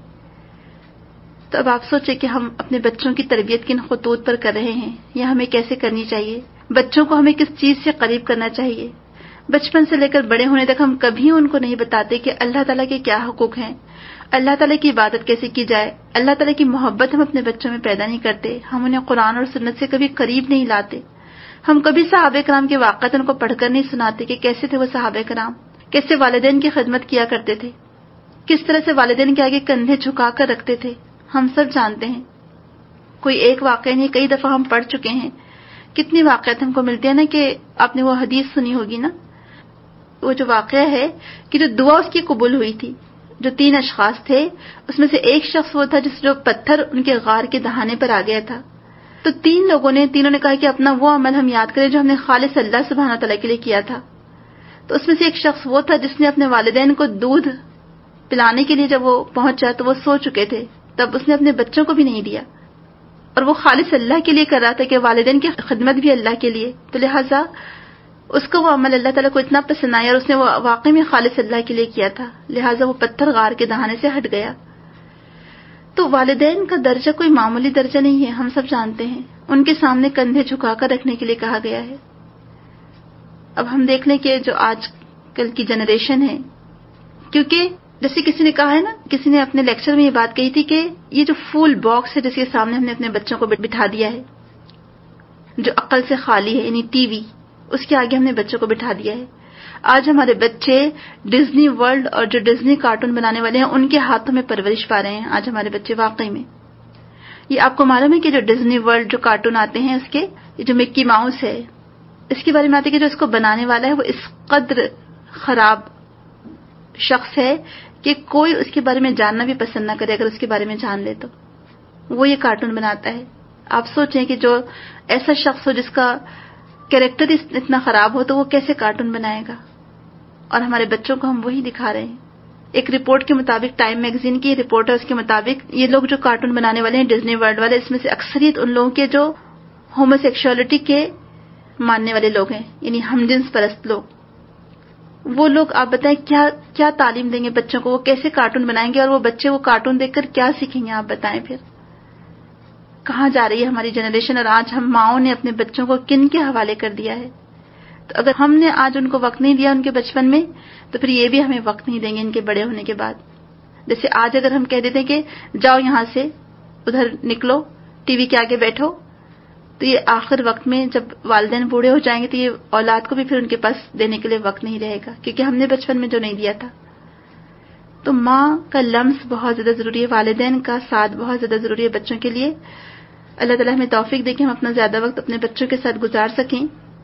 A: تو اب آپ سوچیں کہ ہم اپنے بچوں کی تربیت کن خطوط پر کر رہے ہیں، یا ہمیں کیسے کرنی چاہیے. بچوں کو ہمیں کس چیز سے قریب کرنا چاہیے. بچپن سے لے کر بڑے ہونے تک ہم کبھی ان کو نہیں بتاتے کہ اللہ تعالیٰ کے کیا حقوق ہیں، اللہ تعالیٰ کی عبادت کیسے کی جائے. اللہ تعالیٰ کی محبت ہم اپنے بچوں میں پیدا نہیں کرتے. ہم انہیں قرآن اور سنت سے کبھی قریب نہیں لاتے. ہم کبھی صحابہ کرام کے واقعات ان کو پڑھ کر نہیں سناتے کہ کیسے تھے وہ صحابہ کرام، کیسے والدین کی خدمت کیا کرتے تھے، کس طرح سے والدین کے آگے کندھے جھکا کر رکھتے تھے. ہم سب جانتے ہیں. کوئی ایک واقعہ نہیں، کئی دفعہ ہم پڑھ چکے ہیں. کتنی واقعات ہم کو ملتے ہیں نا، کہ آپ نے وہ حدیث سنی ہوگی نا، وہ جو واقعہ ہے کہ جو دعا اس کی قبول ہوئی تھی، جو 3 اشخاص تھے، اس میں سے ایک شخص وہ تھا جس جو پتھر ان کے غار کے دہانے پر آ گیا تھا. تو تینوں نے کہا کہ اپنا وہ عمل ہم یاد کریں جو ہم نے خالص اللہ سبحانہ تعالیٰ کے لیے کیا تھا. تو اس میں سے ایک شخص وہ تھا جس نے اپنے والدین کو دودھ پلانے کے لیے جب وہ پہنچا تو وہ سو چکے تھے، تب اس نے اپنے بچوں کو بھی نہیں دیا، اور وہ خالص اللہ کے لیے کر رہا تھا کہ والدین کی خدمت بھی اللہ کے لیے. تو لہٰذا اس کو وہ عمل اللہ تعالیٰ کو اتنا پسند آیا، اور اس نے وہ واقعی میں خالص اللہ کے لیے کیا تھا، لہٰذا وہ پتھر غار کے دہانے سے ہٹ گیا. تو والدین کا درجہ کوئی معمولی درجہ نہیں ہے، ہم سب جانتے ہیں. ان کے سامنے کندھے جھکا کر رکھنے کے لیے کہا گیا ہے. اب ہم دیکھ لیں کہ جو آج کل کی جنریشن ہے، کیونکہ جیسے کسی نے کہا ہے نا، کسی نے اپنے لیکچر میں یہ بات کہی تھی کہ یہ جو فول باکس ہے جس کے سامنے ہم نے اپنے بچوں کو بٹھا دیا ہے، جو عقل سے خالی ہے، یعنی ٹی وی، اس کے آگے ہم نے بچوں کو بٹھا دیا ہے. آج ہمارے بچے ڈزنی ورلڈ اور جو ڈزنی کارٹون بنانے والے ہیں ان کے ہاتھوں میں پرورش پا رہے ہیں. آج ہمارے بچے واقعی میں، یہ آپ کو معلوم ہے کہ جو ڈزنی ورلڈ جو کارٹون آتے ہیں، اس کے جو مکی ماؤس ہے، اس کے بارے میں آتے ہیں کہ جو اس کو بنانے والا ہے وہ اس قدر خراب شخص ہے کہ کوئی اس کے بارے میں جاننا بھی پسند نہ کرے. اگر اس کے بارے میں جان لے تو وہ یہ کارٹون بناتا ہے. آپ سوچیں کہ جو ایسا شخص ہو جس کا کیریکٹر اتنا خراب ہو تو وہ کیسے کارٹون بنائے گا، اور ہمارے بچوں کو ہم وہی دکھا رہے ہیں. ایک رپورٹ کے مطابق، ٹائم میگزین کی رپورٹ ہے، اس کے مطابق یہ لوگ جو کارٹون بنانے والے ہیں ڈزنی ورلڈ والے، اس میں سے اکثریت ان لوگوں کے جو ہومو سیکشوالٹی کے ماننے والے لوگ ہیں، یعنی ہم جنس پرست لوگ. وہ لوگ آپ بتائیں کیا تعلیم دیں گے بچوں کو، وہ کیسے کارٹون بنائیں گے، اور وہ بچے وہ کارٹون دیکھ کر کیا سیکھیں گے. آپ بتائیں پھر کہاں جا رہی ہے ہماری جنریشن، اور آج ہم ماؤں نے اپنے بچوں کو کن کے حوالے کر دیا ہے. تو اگر ہم نے آج ان کو وقت نہیں دیا ان کے بچپن میں، تو پھر یہ بھی ہمیں وقت نہیں دیں گے ان کے بڑے ہونے کے بعد. جیسے آج اگر ہم کہہ دیتے کہ جاؤ یہاں سے، ادھر نکلو، ٹی وی کے آگے بیٹھو، تو یہ آخر وقت میں جب والدین بوڑھے ہو جائیں گے تو یہ اولاد کو بھی پھر ان کے پاس دینے کے لیے وقت نہیں رہے گا، کیونکہ ہم نے بچپن میں جو نہیں دیا تھا. تو ماں کا لمس بہت زیادہ ضروری ہے، والدین کا ساتھ بہت زیادہ ضروری ہے بچوں کے لیے. اللہ تعالیٰ ہمیں توفیق دے کہ ہم اپنا زیادہ وقت اپنے بچوں کے ساتھ گزار سکیں.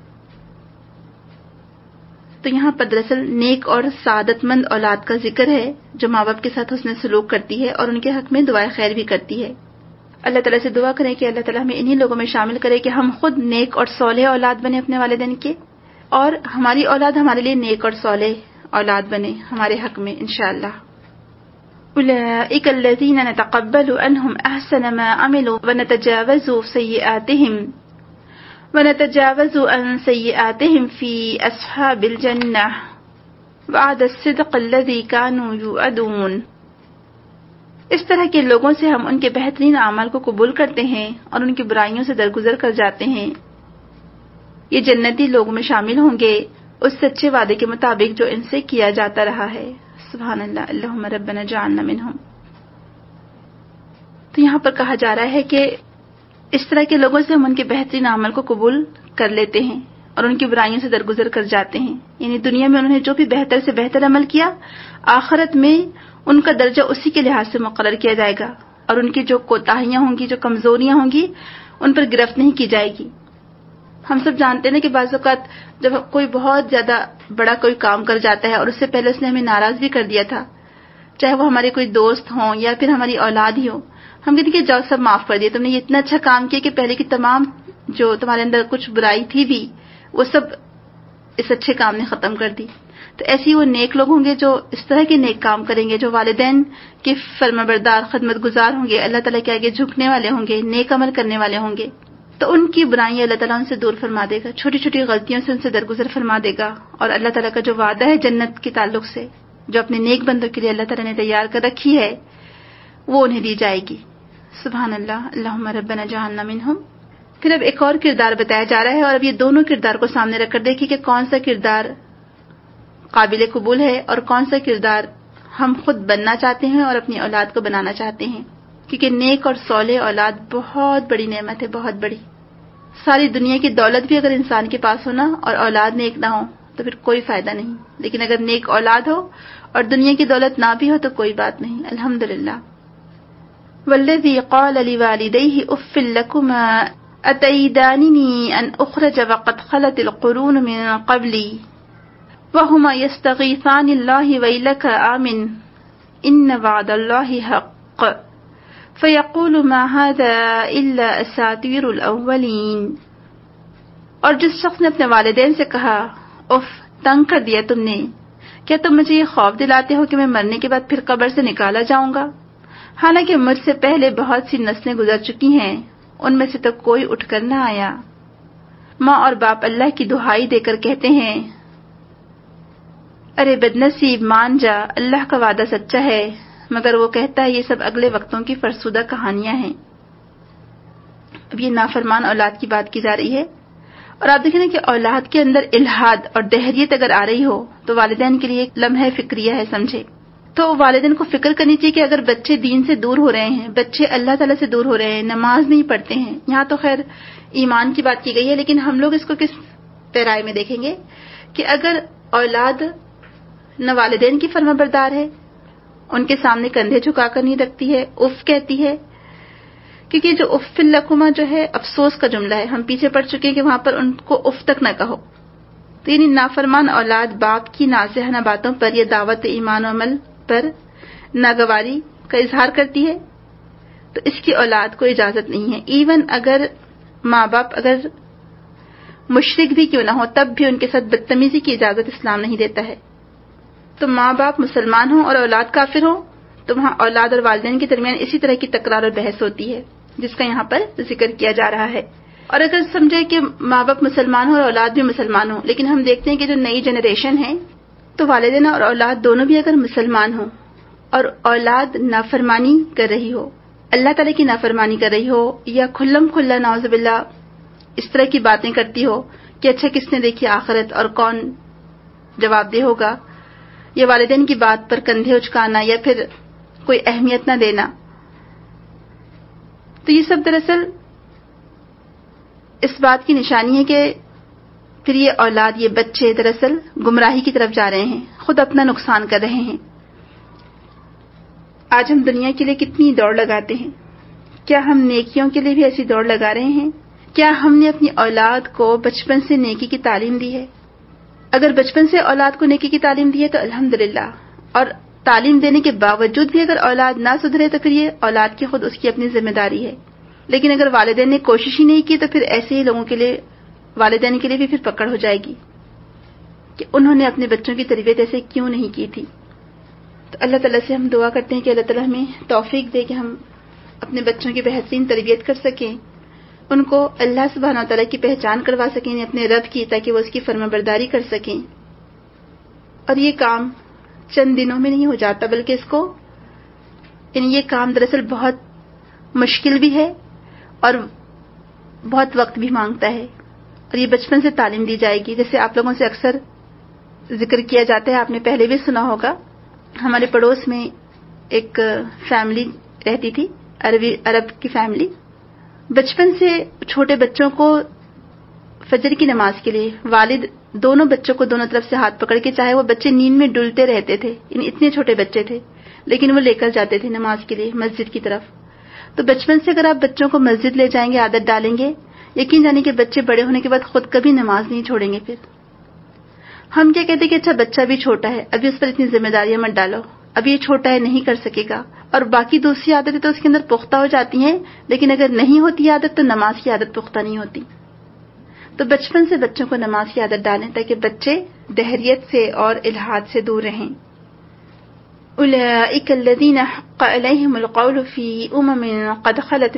A: تو یہاں پر دراصل نیک اور سعادت مند اولاد کا ذکر ہے جو ماں باپ کے ساتھ حسن سلوک کرتی ہے اور ان کے حق میں دعائے خیر بھی کرتی ہے. اللہ تعالیٰ سے دعا کریں کہ اللہ تعالیٰ ہمیں انہی لوگوں میں شامل کرے کہ ہم خود نیک اور صالح اولاد بنے اپنے والدین کے، اور ہماری اولاد ہمارے لیے نیک اور صالح اولاد بنے ہمارے حق میں انشاءاللہ. أولئك الذين نتقبل عنهم أحسن ما عملوا ونتجاوز عن سيئاتهم في أصحاب الجنة وعد الصدق الذي كانوا يوعدون. اس طرح کے لوگوں سے ہم ان کے بہترین اعمال کو قبول کرتے ہیں اور ان کی برائیوں سے درگزر کر جاتے ہیں. یہ جنتی لوگوں میں شامل ہوں گے اس سچے وعدے کے مطابق جو ان سے کیا جاتا رہا ہے. سبحان اللہ، اللہم ربنا جعلنا منہم. تو یہاں پر کہا جا رہا ہے کہ اس طرح کے لوگوں سے ہم ان کے بہترین عمل کو قبول کر لیتے ہیں اور ان کی برائیوں سے درگزر کر جاتے ہیں. یعنی دنیا میں انہوں نے جو بھی بہتر سے بہتر عمل کیا، آخرت میں ان کا درجہ اسی کے لحاظ سے مقرر کیا جائے گا، اور ان کی جو کوتاہیاں ہوں گی، جو کمزوریاں ہوں گی، ان پر گرفت نہیں کی جائے گی. ہم سب جانتے ہیں کہ بعض اوقات جب کوئی بہت زیادہ بڑا کوئی کام کر جاتا ہے اور اس سے پہلے اس نے ہمیں ناراض بھی کر دیا تھا، چاہے وہ ہمارے کوئی دوست ہوں یا پھر ہماری اولاد ہی ہو، ہم کہتے ہیں کہ جاؤ سب معاف کر دیا، تم نے یہ اتنا اچھا کام کیا کہ پہلے کی تمام جو تمہارے اندر کچھ برائی تھی بھی وہ سب اس اچھے کام نے ختم کر دی. تو ایسی وہ نیک لوگ ہوں گے جو اس طرح کے نیک کام کریں گے، جو والدین کے فرمانبردار خدمت گزار ہوں گے، اللہ تعالیٰ کے آگے جھکنے والے ہوں گے، نیک عمل کرنے والے ہوں گے. تو ان کی برائیاں اللہ تعالیٰ ان سے دور فرما دے گا، چھوٹی چھوٹی غلطیوں سے ان سے درگزر فرما دے گا، اور اللہ تعالیٰ کا جو وعدہ ہے جنت کے تعلق سے جو اپنے نیک بندوں کے لیے اللہ تعالیٰ نے تیار کر رکھی ہے وہ انہیں دی جائے گی. سبحان اللہ. اللہم ربنا اجعلنا منہم. پھر اب ایک اور کردار بتایا جا رہا ہے، اور اب یہ دونوں کردار کو سامنے رکھ کر دیکھیے کہ کون سا کردار قابل قبول ہے اور کون سا کردار ہم خود بننا چاہتے ہیں اور اپنی اولاد کو بنانا چاہتے ہیں. کیونکہ نیک اور صالح اولاد بہت بڑی نعمت ہے، بہت بڑی. ساری دنیا کی دولت بھی اگر انسان کے پاس ہونا اور اولاد نیک نہ ہو تو پھر کوئی فائدہ نہیں، لیکن اگر نیک اولاد ہو اور دنیا کی دولت نہ بھی ہو تو کوئی بات نہیں، الحمدللہ. والذی قال لوالدیہ اف لکما اتعیداننی ان اخرج وقد خلت القرون من قبلی وہما یستغیثان اللہ ویلک آمن ان وعد اللہ حق فیقول ما ھذا الا اساطیر الاولین. اور جس شخص نے اپنے والدین سے کہا اف، تنگ کر دیا تم نے، کیا تم مجھے یہ خوف دلاتے ہو کہ میں مرنے کے بعد پھر قبر سے نکالا جاؤں گا؟ حالانکہ مجھ سے پہلے بہت سی نسلیں گزر چکی ہیں، ان میں سے تو کوئی اٹھ کر نہ آیا. ماں اور باپ اللہ کی دہائی دے کر کہتے ہیں ارے بدنصیب مان جا، اللہ کا وعدہ سچا ہے، مگر وہ کہتا ہے یہ سب اگلے وقتوں کی فرسودہ کہانیاں ہیں. اب یہ نافرمان اولاد کی بات کی جا رہی ہے، اور آپ دیکھیں نا کہ اولاد کے اندر الحاد اور دہریت اگر آ رہی ہو تو والدین کے لیے ایک لمحہ فکریہ ہے، سمجھے. تو والدین کو فکر کرنی چاہیے کہ اگر بچے دین سے دور ہو رہے ہیں، بچے اللہ تعالیٰ سے دور ہو رہے ہیں، نماز نہیں پڑھتے ہیں، یہاں تو خیر ایمان کی بات کی گئی ہے، لیکن ہم لوگ اس کو کس پیرائے میں دیکھیں گے کہ اگر اولاد نہ والدین کی فرما بردار ہے، ان کے سامنے کندھے جھکا کر نہیں رکھتی ہے، اف کہتی ہے، کیونکہ جو اف لکما جو ہے افسوس کا جملہ ہے، ہم پیچھے پڑ چکے ہیں کہ وہاں پر ان کو اف تک نہ کہو. تو یعنی نافرمان اولاد باپ کی نازیانہ باتوں پر یا دعوت ایمان و عمل پر ناگواری کا اظہار کرتی ہے تو اس کی اولاد کو اجازت نہیں ہے. ایون اگر ماں باپ اگر مشرک بھی کیوں نہ ہو تب بھی ان کے ساتھ بدتمیزی کی اجازت اسلام نہیں دیتا ہے. تو ماں باپ مسلمان ہوں اور اولاد کافر ہو تو وہاں اولاد اور والدین کے درمیان اسی طرح کی تکرار اور بحث ہوتی ہے جس کا یہاں پر ذکر کیا جا رہا ہے. اور اگر سمجھے کہ ماں باپ مسلمان ہوں اور اولاد بھی مسلمان ہوں، لیکن ہم دیکھتے ہیں کہ جو نئی جنریشن ہے تو والدین اور اولاد دونوں بھی اگر مسلمان ہوں اور اولاد نافرمانی کر رہی ہو، اللہ تعالیٰ کی نافرمانی کر رہی ہو، یا کھلم کھلا نعوذ باللہ اس طرح کی باتیں کرتی ہو کہ اچھا کس نے دیکھی آخرت اور کون جواب دہ ہوگا، یا والدین کی بات پر کندھے اچکانا یا پھر کوئی اہمیت نہ دینا، تو یہ سب دراصل اس بات کی نشانی ہے کہ پھر یہ اولاد، یہ بچے دراصل گمراہی کی طرف جا رہے ہیں، خود اپنا نقصان کر رہے ہیں. آج ہم دنیا کے لیے کتنی دوڑ لگاتے ہیں، کیا ہم نیکیوں کے لیے بھی ایسی دوڑ لگا رہے ہیں؟ کیا ہم نے اپنی اولاد کو بچپن سے نیکی کی تعلیم دی ہے؟ اگر بچپن سے اولاد کو نیکی کی تعلیم دی ہے تو الحمدللہ، اور تعلیم دینے کے باوجود بھی اگر اولاد نہ سدھرے تو پھر یہ اولاد کی خود اس کی اپنی ذمہ داری ہے. لیکن اگر والدین نے کوشش ہی نہیں کی تو پھر ایسے ہی لوگوں کے لیے، والدین کے لیے بھی پھر پکڑ ہو جائے گی کہ انہوں نے اپنے بچوں کی تربیت ایسے کیوں نہیں کی تھی. تو اللہ تعالیٰ سے ہم دعا کرتے ہیں کہ اللہ تعالیٰ ہمیں توفیق دے کہ ہم اپنے بچوں کی بہترین تربیت کر سکیں، ان کو اللہ سبحانہ و تعالیٰ کی پہچان کروا سکیں، اپنے رب کی، تاکہ وہ اس کی فرما برداری کر سکیں. اور یہ کام چند دنوں میں نہیں ہو جاتا، بلکہ اس کو یہ کام دراصل بہت مشکل بھی ہے اور بہت وقت بھی مانگتا ہے، اور یہ بچپن سے تعلیم دی جائے گی. جیسے آپ لوگوں سے اکثر ذکر کیا جاتا ہے، آپ نے پہلے بھی سنا ہوگا، ہمارے پڑوس میں ایک فیملی رہتی تھی، عرب کی فیملی، بچپن سے چھوٹے بچوں کو فجر کی نماز کے لیے والد دونوں بچوں کو دونوں طرف سے ہاتھ پکڑ کے، چاہے وہ بچے نیند میں ڈلتے رہتے تھے، اتنے چھوٹے بچے تھے، لیکن وہ لے کر جاتے تھے نماز کے لیے مسجد کی طرف. تو بچپن سے اگر آپ بچوں کو مسجد لے جائیں گے، عادت ڈالیں گے، یقین جانیں کہ بچے بڑے ہونے کے بعد خود کبھی نماز نہیں چھوڑیں گے. پھر ہم کیا کہتے ہیں کہ اچھا بچہ بھی چھوٹا ہے، ابھی اس پر اتنی ذمہ داریاں مت ڈالو، ابھی یہ چھوٹا ہے نہیں کر سکے گا، اور باقی دوسری عادتیں تو اس کے اندر پختہ ہو جاتی ہیں، لیکن اگر نہیں ہوتی عادت تو نماز کی عادت پختہ نہیں ہوتی. تو بچپن سے بچوں کو نماز کی عادت ڈالیں تاکہ بچے دہریت سے اور الحاد سے دور رہیں. اولئک الذین حق علیہم القول فی قد خلت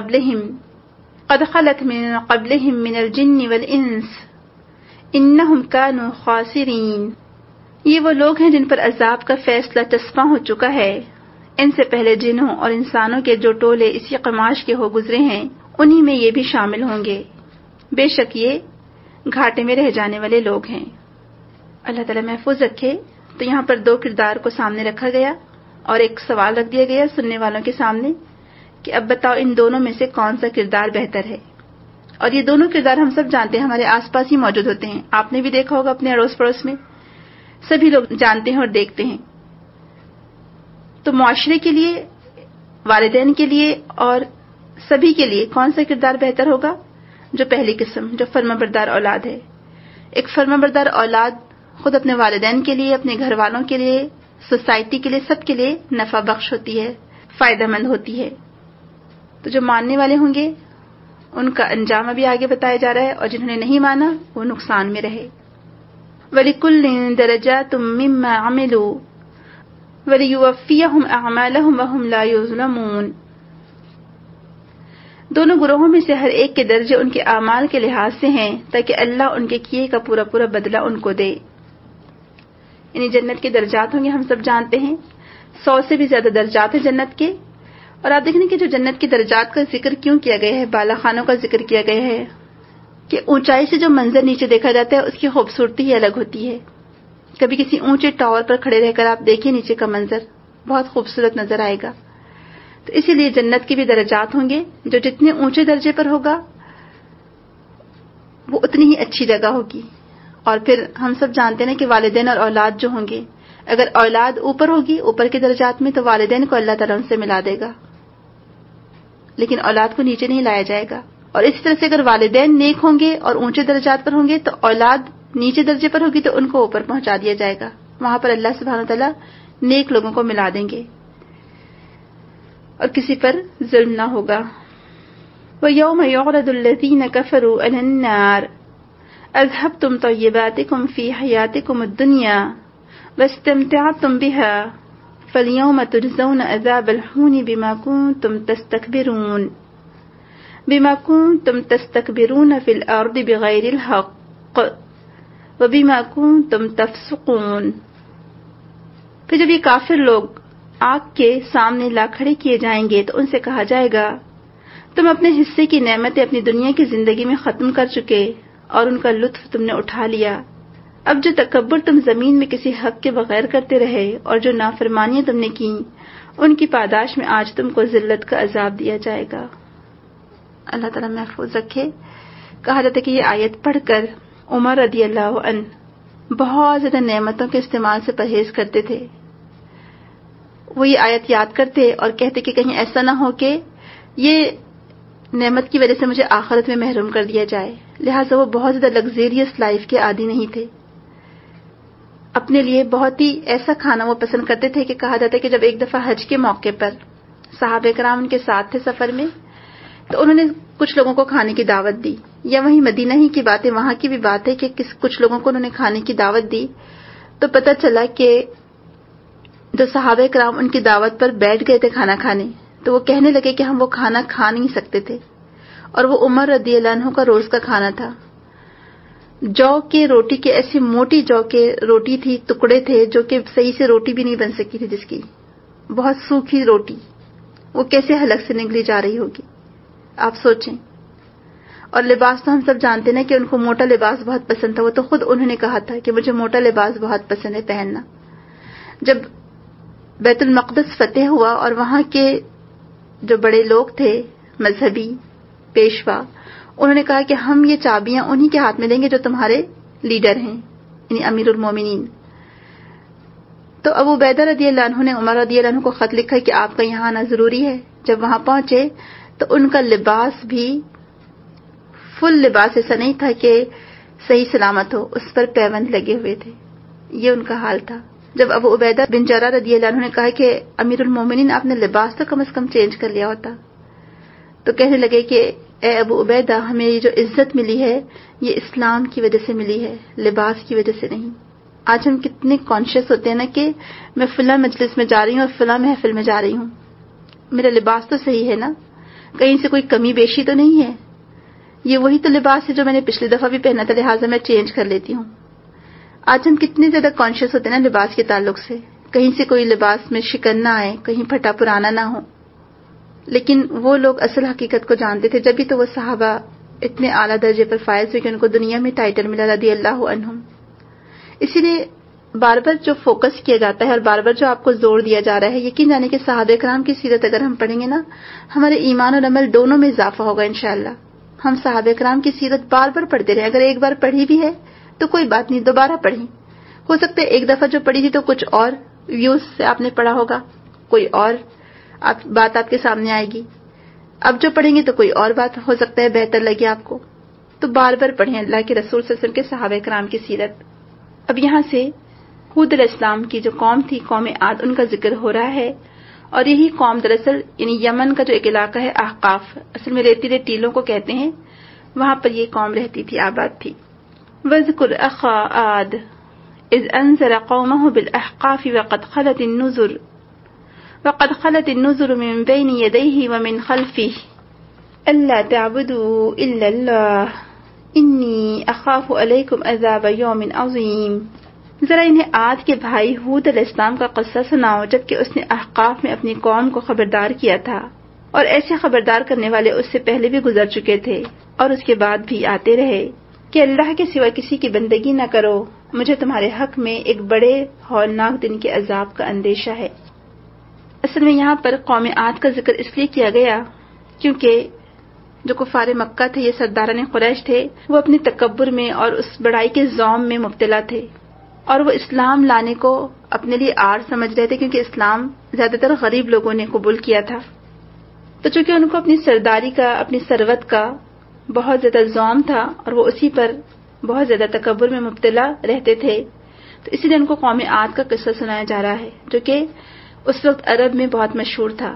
A: من قبلہم من الجن والانس انہم کانوا خاسرین. یہ وہ لوگ ہیں جن پر عذاب کا فیصلہ چسپاں ہو چکا ہے، ان سے پہلے جنوں اور انسانوں کے جو ٹولے اسی قماش کے ہو گزرے ہیں انہی میں یہ بھی شامل ہوں گے، بے شک یہ گھاٹے میں رہ جانے والے لوگ ہیں. اللہ تعالیٰ محفوظ رکھے. تو یہاں پر دو کردار کو سامنے رکھا گیا اور ایک سوال رکھ دیا گیا سننے والوں کے سامنے کہ اب بتاؤ ان دونوں میں سے کون سا کردار بہتر ہے. اور یہ دونوں کردار ہم سب جانتے ہیں، ہمارے آس پاس ہی موجود ہوتے ہیں. آپ نے بھی دیکھا ہوگا اپنے اڑوس پڑوس میں، سبھی لوگ جانتے ہیں اور دیکھتے ہیں. تو معاشرے کے لیے، والدین کے لیے اور سبھی کے لیے کون سا کردار بہتر ہوگا؟ جو پہلی قسم، جو فرمانبردار اولاد ہے. ایک فرمانبردار اولاد خود اپنے والدین کے لیے، اپنے گھر والوں کے لیے، سوسائٹی کے لیے، سب کے لیے نفع بخش ہوتی ہے، فائدہ مند ہوتی ہے. تو جو ماننے والے ہوں گے ان کا انجام ابھی آگے بتایا جا رہا ہے، اور جنہوں نے نہیں مانا وہ نقصان میں رہے. وَلِكُلٍّ دَرَجَاتٌ مِّمَّا عَمِلُوا وَلِيُوَفِّيَهُمْ أَعْمَالَهُمْ وَهُمْ لَا يُظْلَمُونَ. دونوں گروہوں میں سے ہر ایک کے درجے ان کے اعمال کے لحاظ سے ہیں تاکہ اللہ ان کے کیے کا پورا پورا بدلہ ان کو دے. یعنی جنت کے درجات ہوں گے، ہم سب جانتے ہیں 100 سے بھی زیادہ درجات ہیں جنت کے. اور آپ دیکھیں کہ جو جنت کے درجات کا ذکر کیوں کیا گیا ہے، بالا خانوں کا ذکر کیا گیا ہے کہ اونچائی سے جو منظر نیچے دیکھا جاتا ہے اس کی خوبصورتی ہی الگ ہوتی ہے. کبھی کسی اونچے ٹاور پر کھڑے رہ کر آپ دیکھیں نیچے کا منظر، بہت خوبصورت نظر آئے گا. تو اسی لیے جنت کے بھی درجات ہوں گے، جو جتنے اونچے درجے پر ہوگا وہ اتنی ہی اچھی جگہ ہوگی. اور پھر ہم سب جانتے ہیں کہ والدین اور اولاد جو ہوں گے، اگر اولاد اوپر ہوگی اوپر کے درجات میں تو والدین کو اللہ تعالیٰ ان سے ملا دے گا، لیکن اولاد کو نیچے نہیں لایا جائے گا. اور اسی طرح سے اگر والدین نیک ہوں گے اور اونچے درجات پر ہوں گے تو اولاد نیچے درجے پر ہوگی تو ان کو اوپر پہنچا دیا جائے گا، وہاں پر اللہ سبحانہ وتعالیٰ نیک لوگوں کو ملا دیں گے اور کسی پر ظلم نہ ہوگا. وَيَوْمَ يُعْرَضُ الَّذِينَ كَفَرُوا عَلَى النَّارِ أَذْهَبْتُمْ طَيِّبَاتِكُمْ فِي حَيَاتِكُمُ الدُّنْيَا وَاسْتَمْتَعْتُمْ بِهَا فَالْيَوْمَ تُجْزَوْنَ عَذَابَ الْهُونِ بِمَا كُنتُمْ تَسْتَكْبِرُونَ فِي الْأَرْضِ بِغَيْرِ الْحَقِّ وَبِمَا كُنتُمْ تَفْسُقُونَ. پھر جب یہ کافر لوگ آگ کے سامنے لا کھڑے کیے جائیں گے تو ان سے کہا جائے گا تم اپنے حصے کی نعمتیں اپنی دنیا کی زندگی میں ختم کر چکے اور ان کا لطف تم نے اٹھا لیا. اب جو تکبر تم زمین میں کسی حق کے بغیر کرتے رہے اور جو نافرمانیاں تم نے کی ان کی پاداش میں آج تم کو ذلت کا عذاب دیا جائے گا. اللہ تعالیٰ محفوظ رکھے. کہا جاتا ہے کہ یہ آیت پڑھ کر عمر رضی اللہ عنہ بہت زیادہ نعمتوں کے استعمال سے پرہیز کرتے تھے. وہ یہ آیت یاد کرتے اور کہتے کہ کہیں ایسا نہ ہو کہ یہ نعمت کی وجہ سے مجھے آخرت میں محروم کر دیا جائے. لہٰذا وہ بہت زیادہ لگزیریس لائف کے عادی نہیں تھے. اپنے لیے بہت ہی ایسا کھانا وہ پسند کرتے تھے کہ کہا جاتا ہے کہ جب ایک دفعہ حج کے موقع پر صحابہ کرام ان کے ساتھ تھے سفر میں تو انہوں نے کچھ لوگوں کو کھانے کی دعوت دی. یا وہیں مدینہ ہی کی بات ہے، وہاں کی بھی بات ہے کہ کچھ لوگوں کو انہوں نے کھانے کی دعوت دی تو پتہ چلا کہ جو صحابہ کرام ان کی دعوت پر بیٹھ گئے تھے کھانا کھانے تو وہ کہنے لگے کہ ہم وہ کھانا کھا نہیں سکتے تھے. اور وہ عمر رضی اللہ عنہ کا روز کا کھانا تھا. جو کے روٹی کے ایسی موٹی جو کے روٹی تھی، ٹکڑے تھے جو کہ صحیح سے روٹی بھی نہیں بن سکی تھی، جس کی بہت سوکھی روٹی وہ کیسے حلق سے نگلی جا رہی ہوگی آپ سوچیں. اور لباس تو ہم سب جانتے ہیں کہ ان کو موٹا لباس بہت پسند تھا. وہ تو خود انہوں نے کہا تھا کہ مجھے موٹا لباس بہت پسند ہے پہننا. جب بیت المقدس فتح ہوا اور وہاں کے جو بڑے لوگ تھے مذہبی پیشوا، انہوں نے کہا کہ ہم یہ چابیاں انہی کے ہاتھ میں دیں گے جو تمہارے لیڈر ہیں، یعنی امیر المومنین۔ تو ابو عبیدہ رضی اللہ عنہ نے عمر رضی اللہ عنہ کو خط لکھا کہ آپ کا یہاں آنا ضروری ہے۔ جب وہاں پہنچے تو ان کا لباس بھی فل لباس ایسا نہیں تھا کہ صحیح سلامت ہو، اس پر پیوند لگے ہوئے تھے، یہ ان کا حال تھا۔ جب ابو عبیدہ بن جرح رضی اللہ عنہ نے کہا کہ امیر المومنین آپ نے لباس تو کم از کم چینج کر لیا ہوتا، تو کہنے لگے کہ اے ابو عبیدہ، ہمیں یہ جو عزت ملی ہے یہ اسلام کی وجہ سے ملی ہے، لباس کی وجہ سے نہیں۔ آج ہم کتنے کانشیس ہوتے ہیں نا کہ میں فلاں مجلس میں جا رہی ہوں اور فلاں محفل میں جا رہی ہوں، میرا لباس تو صحیح ہے نا، کہیں سے کوئی کمی بیشی تو نہیں ہے، یہ وہی تو لباس ہے جو میں نے پچھلی دفعہ بھی پہنا تھا، لہٰذا میں چینج کر لیتی ہوں۔ آج ہم کتنے زیادہ کانشیس ہوتے ہیں نا لباس کے تعلق سے، کہیں سے کوئی لباس میں شکن نہ آئے، کہیں پھٹا پرانا نہ ہو۔ لیکن وہ لوگ اصل حقیقت کو جانتے تھے، جبھی تو وہ صحابہ اتنے اعلیٰ درجے پر فائز ہوئے کہ ان کو دنیا میں ٹائٹل ملا رضی اللہ عنہم۔ اسی لیے بار بار جو فوکس کیا جاتا ہے اور بار بار جو آپ کو زور دیا جا رہا ہے، یقین جانے کہ صحابہ کرام کی سیرت اگر ہم پڑھیں گے نا، ہمارے ایمان اور عمل دونوں میں اضافہ ہوگا انشاءاللہ۔ ہم صحابہ کرام کی سیرت بار بار پڑھتے رہیں، اگر ایک بار پڑھی بھی ہے تو کوئی بات نہیں، دوبارہ پڑھیں۔ ہو سکتا ہے ایک دفعہ جو پڑھی تھی تو کچھ اور ویوز سے آپ نے پڑھا ہوگا، کوئی اور بات آپ کے سامنے آئے گی، اب جو پڑھیں گے تو کوئی اور بات ہو سکتا ہے بہتر لگے آپ کو، تو بار بار پڑھیں اللہ کے رسول صلی اللہ علیہ وسلم کے صحابہ کرام کی سیرت۔ اب یہاں سے ہود علیہ السلام کی جو قوم تھی، قوم عاد، ان کا ذکر ہو رہا ہے، اور یہی قوم دراصل یعنی یمن کا جو ایک علاقہ ہے احقاف، اصل میں ریتیلے ٹیلوں کو کہتے ہیں، وہاں پر یہ قوم رہتی تھی، آباد تھی۔ وَاذْكُرْ أَخَا عَادٍ إِذْ أَنذَرَ قَوْمَهُ بِالْأَحْقَافِ وَقَدْ خَلَتِ النُّذُرُ مِن بَيْنِ يَدَيْهِ وَمِنْ خَلْفِهِ أَلَّا تَعْبُدُوا إِلَّا اللَّهَ إِنِّي أَخَافُ عَلَيْكُمْ عَذَابَ يَوْمٍ عَظِيمٍ۔ ذرا انہیں عاد کے بھائی ہود علیہ السلام کا قصہ سناؤ، جبکہ اس نے احقاف میں اپنی قوم کو خبردار کیا تھا، اور ایسے خبردار کرنے والے اس سے پہلے بھی گزر چکے تھے اور اس کے بعد بھی آتے رہے کہ اللہ کے سوا کسی کی بندگی نہ کرو، مجھے تمہارے حق میں ایک بڑے ہولناک دن کے عذاب کا اندیشہ ہے۔ اصل میں یہاں پر قوم عاد کا ذکر اس لیے کیا گیا کیونکہ جو کفار مکہ تھے، یہ سرداران قریش تھے، وہ اپنے تکبر میں اور اس بڑائی کے زوم میں مبتلا تھے، اور وہ اسلام لانے کو اپنے لیے آڑ سمجھ رہے تھے، کیونکہ اسلام زیادہ تر غریب لوگوں نے قبول کیا تھا۔ تو چونکہ ان کو اپنی سرداری کا، اپنی ثروت کا بہت زیادہ زوم تھا اور وہ اسی پر بہت زیادہ تکبر میں مبتلا رہتے تھے، تو اسی لیے ان کو قوم عاد کا قصہ سنایا جا رہا ہے، جو کہ اس وقت عرب میں بہت مشہور تھا،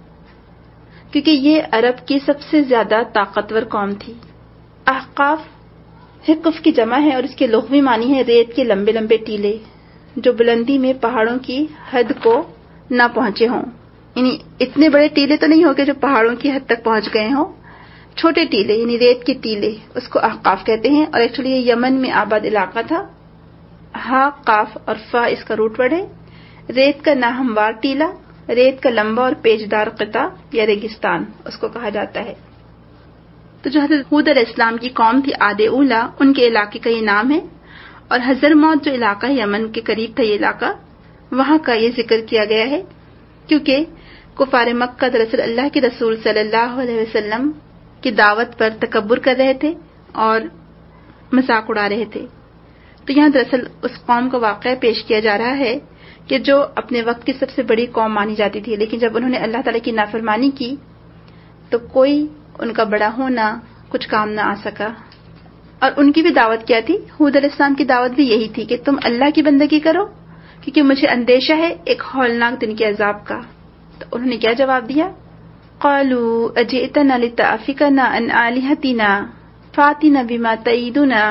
A: کیونکہ یہ عرب کی سب سے زیادہ طاقتور قوم تھی۔ احقاف حقف کی جمع ہے اور اس کے لغوی معنی ہے ریت کے لمبے لمبے ٹیلے جو بلندی میں پہاڑوں کی حد کو نہ پہنچے ہوں، یعنی اتنے بڑے ٹیلے تو نہیں ہو کہ جو پہاڑوں کی حد تک پہنچ گئے ہوں، چھوٹے ٹیلے یعنی ریت کے ٹیلے، اس کو احقاف کہتے ہیں، اور ایکچولی یہ یمن میں آباد علاقہ تھا۔ ہا، قاف اور فا اس کا روٹ ورڈ ہے۔ ریت کا ناہموار ٹیلا، ریت کا لمبا اور پیچدار قطع یا ریگستان اس کو کہا جاتا ہے۔ تو جو حضرت ہود علیہ السلام کی قوم تھی عاد اولا، ان کے علاقے کا یہ نام ہے، اور حضرموت جو علاقہ ہے یمن کے قریب تھا یہ علاقہ، وہاں کا یہ ذکر کیا گیا ہے کیونکہ کفار مکہ دراصل اللہ کے رسول صلی اللہ علیہ وسلم کی دعوت پر تکبر کر رہے تھے اور مذاق اڑا رہے تھے۔ تو یہاں دراصل اس قوم کا واقعہ پیش کیا جا رہا ہے کہ جو اپنے وقت کی سب سے بڑی قوم مانی جاتی تھی، لیکن جب انہوں نے اللہ تعالیٰ کی نافرمانی کی تو کوئی ان کا بڑا ہونا کچھ کام نہ آ سکا۔ اور ان کی بھی دعوت کیا تھی؟ ہود علیہ السلام کی دعوت بھی یہی تھی کہ تم اللہ کی بندگی کرو، کیونکہ مجھے اندیشہ ہے ایک ہولناک دن کے عذاب کا۔ تو انہوں نے کیا جواب دیا؟ قالوا اجئتنا لتأفکنا عن آلہتنا فاتنا بما تعیدنا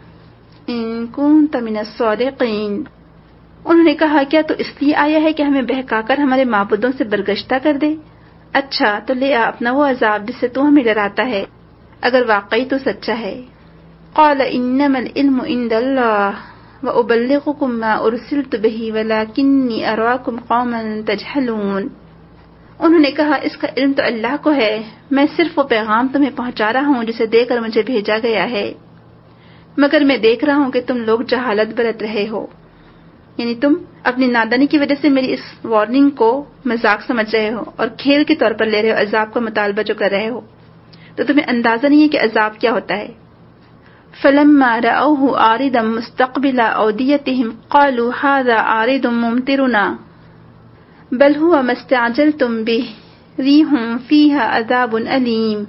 A: ان کنت من الصادقین۔ انہوں نے کہا کیا تو اس لیے آیا ہے کہ ہمیں بہکا کر ہمارے معبودوں سے برگشتہ کر دے؟ اچھا تو لے آ اپنا وہ عذاب جس سے تو ہمیں ڈراتا ہے، اگر واقعی تو سچا ہے۔ قال انما العلم عند اللہ وابلغکم ما ارسلت به ولکنی اراکم قوما تجہلون۔ انہوں نے کہا اس کا علم تو اللہ کو ہے، میں صرف وہ پیغام تمہیں پہنچا رہا ہوں جسے دے کر مجھے بھیجا گیا ہے، مگر میں دیکھ رہا ہوں کہ تم لوگ جہالت برت رہے ہو، یعنی تم اپنی نادانی کی وجہ سے میری اس وارننگ کو مذاق سمجھ رہے ہو اور کھیل کے طور پر لے رہے ہو، عذاب کا مطالبہ جو کر رہے ہو۔ تو تمہیں اندازہ نہیں ہے کہ عذاب کیا ہوتا ہے. فلما رأوه عارضا مستقبل أوديتهم قالوا هذا عارض ممطرنا بل هو ما استعجلتم به ريح فيها عذاب أليم.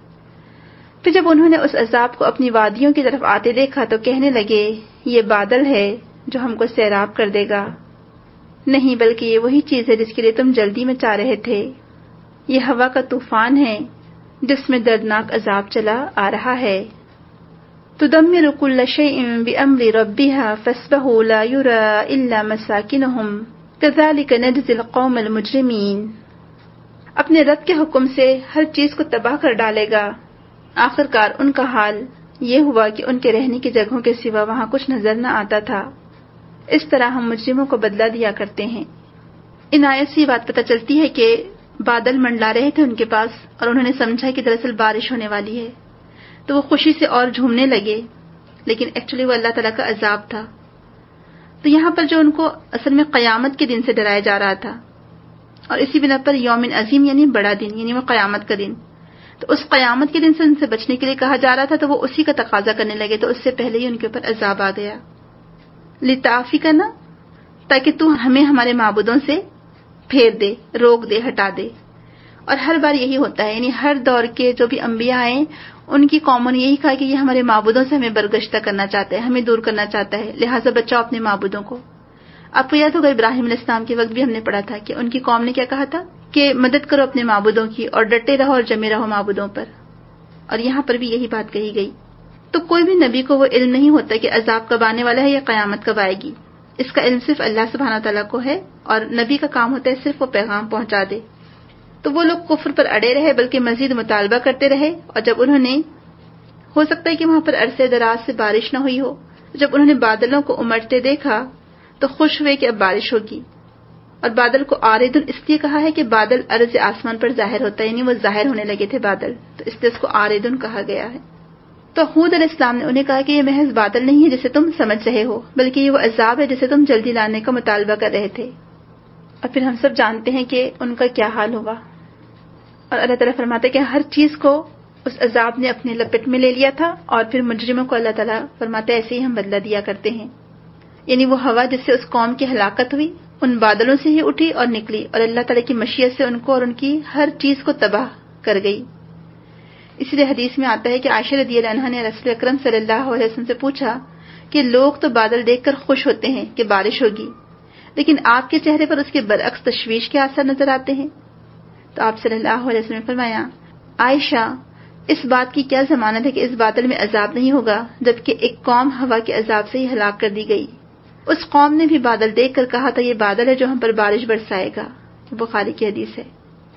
A: پھر جب انہوں نے اس عذاب کو اپنی وادیوں کی طرف آتے دیکھا تو کہنے لگے یہ بادل ہے جو ہم کو سیراب کر دے گا. نہیں بلکہ یہ وہی چیز ہے جس کے لیے تم جلدی میں چاہ رہے تھے. یہ ہوا کا طوفان ہے جس میں دردناک عذاب چلا آ رہا ہے. تدمر كل شيء بأمر ربها فاصبحوا لا يرى إلا مساكنهم كذلك نجزي القوم المجرمين. اپنے رب کے حکم سے ہر چیز کو تباہ کر ڈالے گا. آخرکار ان کا حال یہ ہوا کہ ان کے رہنے کی جگہوں کے سوا وہاں کچھ نظر نہ آتا تھا. اس طرح ہم مجرموں کو بدلہ دیا کرتے ہیں. ان آیت سے یہ بات پتہ چلتی ہے کہ بادل منڈلا رہے تھے ان کے پاس اور انہوں نے سمجھا کہ دراصل بارش ہونے والی ہے تو وہ خوشی سے اور جھومنے لگے، لیکن ایکچولی وہ اللہ تعالیٰ کا عذاب تھا. تو یہاں پر جو ان کو اصل میں قیامت کے دن سے ڈرایا جا رہا تھا اور اسی بنا پر یوم عظیم یعنی بڑا دن یعنی وہ قیامت کا دن، تو اس قیامت کے دن سے ان سے بچنے کے لیے کہا جا رہا تھا تو وہ اسی کا تقاضا کرنے لگے. تو اس سے پہلے ہی ان کے اوپر عذاب آ گیا. لتعفکنا تاکہ تو ہمیں ہمارے معبودوں سے پھیر دے، روک دے، ہٹا دے. اور ہر بار یہی ہوتا ہے، یعنی ہر دور کے جو بھی انبیاء آئے ان کی قوموں نے یہی کہا کہ یہ ہمارے معبودوں سے ہمیں برگشتہ کرنا چاہتا ہے، ہمیں دور کرنا چاہتا ہے، لہٰذا بچاؤ اپنے معبودوں کو. آپ کو یاد ہوگا ابراہیم علیہ السلام کے وقت بھی ہم نے پڑھا تھا کہ ان کی قوم نے کیا کہا تھا کہ مدد کرو اپنے معبودوں کی اور ڈٹے رہو اور جمے رہو معبودوں پر. اور یہاں پر بھی یہی بات کہی گئی. تو کوئی بھی نبی کو وہ علم نہیں ہوتا کہ عذاب کب آنے والا ہے یا قیامت کب آئے گی. اس کا علم صرف اللہ سبحانہ تعالیٰ کو ہے اور نبی کا کام ہوتا ہے صرف وہ پیغام پہنچا دے. تو وہ لوگ کفر پر اڑے رہے بلکہ مزید مطالبہ کرتے رہے، اور جب انہوں نے، ہو سکتا ہے کہ وہاں پر عرصے دراز سے بارش نہ ہوئی ہو، جب انہوں نے بادلوں کو امڑتے دیکھا تو خوش ہوئے کہ اب بارش ہوگی. اور بادل کو عارض اس لیے کہا ہے کہ بادل عرض آسمان پر ظاہر ہوتا ہے، یعنی وہ ظاہر ہونے لگے تھے بادل، تو اس لیے اس کو عارض کہا گیا ہے. تو ہود علیہ السلام نے انہیں کہا کہ یہ محض بادل نہیں ہے جسے تم سمجھ رہے ہو، بلکہ یہ وہ عذاب ہے جسے تم جلدی لانے کا مطالبہ کر رہے تھے. اور پھر ہم سب جانتے ہیں کہ ان کا کیا حال ہوا. اور اللہ تعالیٰ فرماتے ہیں کہ ہر چیز کو اس عذاب نے اپنے لپٹ میں لے لیا تھا، اور پھر مجرموں کو اللہ تعالیٰ فرماتے ہیں ایسے ہی ہم بدلہ دیا کرتے ہیں. یعنی وہ ہوا جس سے اس قوم کی ہلاکت ہوئی ان بادلوں سے ہی اٹھی اور نکلی، اور اللہ تعالیٰ کی مشیت سے ان کو اور ان کی ہر چیز کو تباہ کر گئی. اسی لیے حدیث میں آتا ہے کہ عائشہ رضی اللہ عنہا نے رسول اکرم صلی اللہ علیہ وسلم سے پوچھا کہ لوگ تو بادل دیکھ کر خوش ہوتے ہیں کہ بارش ہوگی، لیکن آپ کے چہرے پر اس کے برعکس تشویش کے آثار نظر آتے ہیں. تو آپ صلی اللہ علیہ وسلم نے فرمایا، عائشہ اس بات کی کیا ضمانت ہے کہ اس بادل میں عذاب نہیں ہوگا جبکہ ایک قوم ہوا کے عذاب سے ہی ہلاک کر دی گئی. اس قوم نے بھی بادل دیکھ کر کہا تھا یہ بادل ہے جو ہم پر بارش برسائے گا. بخاری کی حدیث ہے.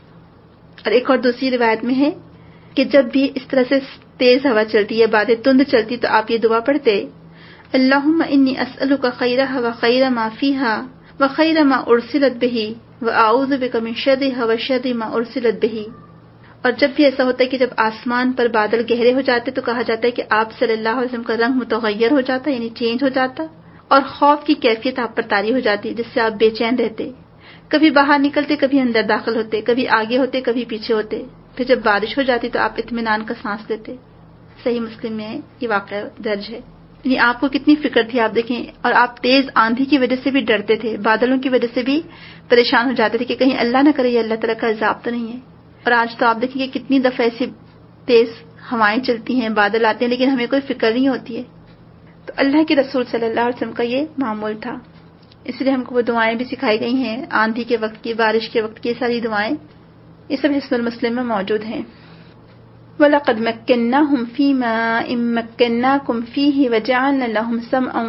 A: اور ایک اور دوسری روایت میں ہے کہ جب بھی اس طرح سے تیز ہوا چلتی ہے، بادیں تند چلتی، تو آپ یہ دعا پڑھتے، اللہم انی اسألک خیرہا و خیر ما فیہا و خیر ما ارسلت بہ و اعوذ بک من شرہا و شر ما ارسلت بہ. اور جب بھی ایسا ہوتا ہے کہ جب آسمان پر بادل گہرے ہو جاتے تو کہا جاتا ہے کہ آپ صلی اللہ علیہ وسلم کا رنگ متغیر ہو جاتا، یعنی چینج ہو جاتا، اور خوف کی کیفیت آپ پر طاری ہو جاتی جس سے آپ بے چین رہتے، کبھی باہر نکلتے، کبھی اندر داخل ہوتے، کبھی آگے ہوتے، کبھی پیچھے ہوتے. پھر جب بارش ہو جاتی تو آپ اطمینان کا سانس لیتے. صحیح مسلم میں یہ واقعہ درج ہے. یعنی آپ کو کتنی فکر تھی، آپ دیکھیں. اور آپ تیز آندھی کی وجہ سے بھی ڈرتے تھے، بادلوں کی وجہ سے بھی پریشان ہو جاتے تھے کہ کہیں اللہ نہ کرے یہ اللہ تعالیٰ کا عذاب تو نہیں ہے. اور آج تو آپ دیکھیں کہ کتنی دفعہ ایسی تیز ہوائیں چلتی ہیں، بادل آتے ہیں، لیکن ہمیں کوئی فکر نہیں ہوتی ہے. تو اللہ کے رسول صلی اللہ علیہ وسلم کا یہ معمول تھا. اس لیے ہم کو وہ دعائیں بھی سکھائی گئی ہیں، آندھی کے وقت کی، بارش کے وقت کی، یہ ساری دعائیں یہ سب حصن المسلم میں موجود ہیں. وَلَقَدْ مَكَّنَّاهُمْ فِي مَاءٍ مَكَّنَّاكُمْ فِيهِ وَجَعَلْنَا لَهُمْ سَمْعًا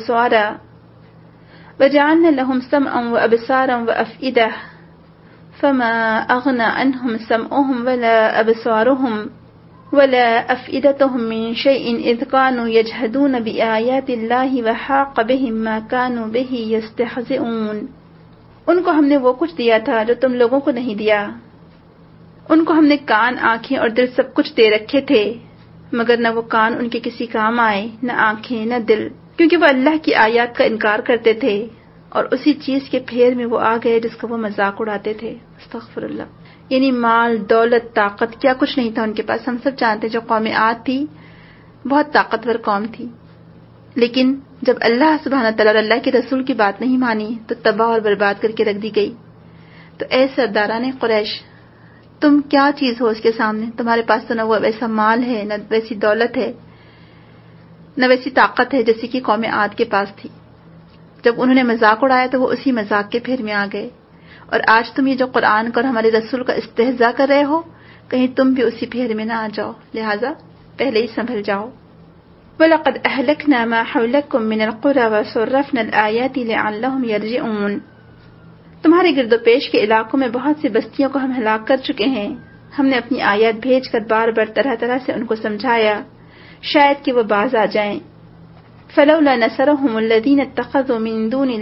A: وَأَبْصَارًا وَأَفْئِدَةً فَمَا أَغْنَى عَنْهُمْ سَمْعُهُمْ وَلَا أَبْصَارُهُمْ وَلَا أَفْئِدَتُهُمْ مِنْ شَيْءٍ إِذْ كَانُوا يَجْحَدُونَ بِآيَاتِ اللَّهِ وَحَاقَ بِهِمْ مَا كَانُوا بِهِ يَسْتَهْزِئُونَ. ان کو ہم نے وہ کچھ دیا تھا جو تم لوگوں کو نہیں دیا. ان کو ہم نے کان، آنکھیں اور دل سب کچھ دے رکھے تھے، مگر نہ وہ کان ان کے کسی کام آئے، نہ آنکھیں، نہ دل، کیونکہ وہ اللہ کی آیات کا انکار کرتے تھے اور اسی چیز کے پھیر میں وہ آ گئے جس کا وہ مذاق اڑاتے تھے. استغفر اللہ. یعنی مال، دولت، طاقت کیا کچھ نہیں تھا ان کے پاس. ہم سب جانتے ہیں جو قوم عاد تھی بہت طاقتور قوم تھی، لیکن جب اللہ سبحانہ تعالیٰ اور اللہ کے رسول کی بات نہیں مانی تو تباہ اور برباد کر کے رکھ دی گئی. تو اے سرداران قریش، تم کیا چیز ہو اس کے سامنے؟ تمہارے پاس تو نہ وہ ویسا مال ہے، نہ ویسی دولت ہے، نہ ویسی طاقت ہے جیسے کہ قوم عاد کے پاس تھی. جب انہوں نے مذاق اڑایا تو وہ اسی مذاق کے پھیر میں آ گئے. اور آج تم یہ جو قرآن کا اور ہمارے رسول کا استہزاء کر رہے ہو، کہیں تم بھی اسی پھیر میں نہ آ جاؤ، لہٰذا پہلے ہی سنبھل جاؤ. وَلَقَدْ أَهْلَكْنَا مَا حَوْلَكُمْ مِنَ الْقُرَىٰ وَصَرَّفْنَا الْآيَاتِ لَعَلَّهُمْ يَرْجِعُونَ. تمہارے گرد و پیش کے علاقوں میں بہت سی بستیوں کو ہم ہلاک کر چکے ہیں. ہم نے اپنی آیات بھیج کر بار بار طرح طرح سے ان کو سمجھایا، شاید کہ وہ باز آ جائیں. فَلَوْلَا نَصَرَهُمُ الَّذِينَ اتَّخَذُوا مِن دُونِ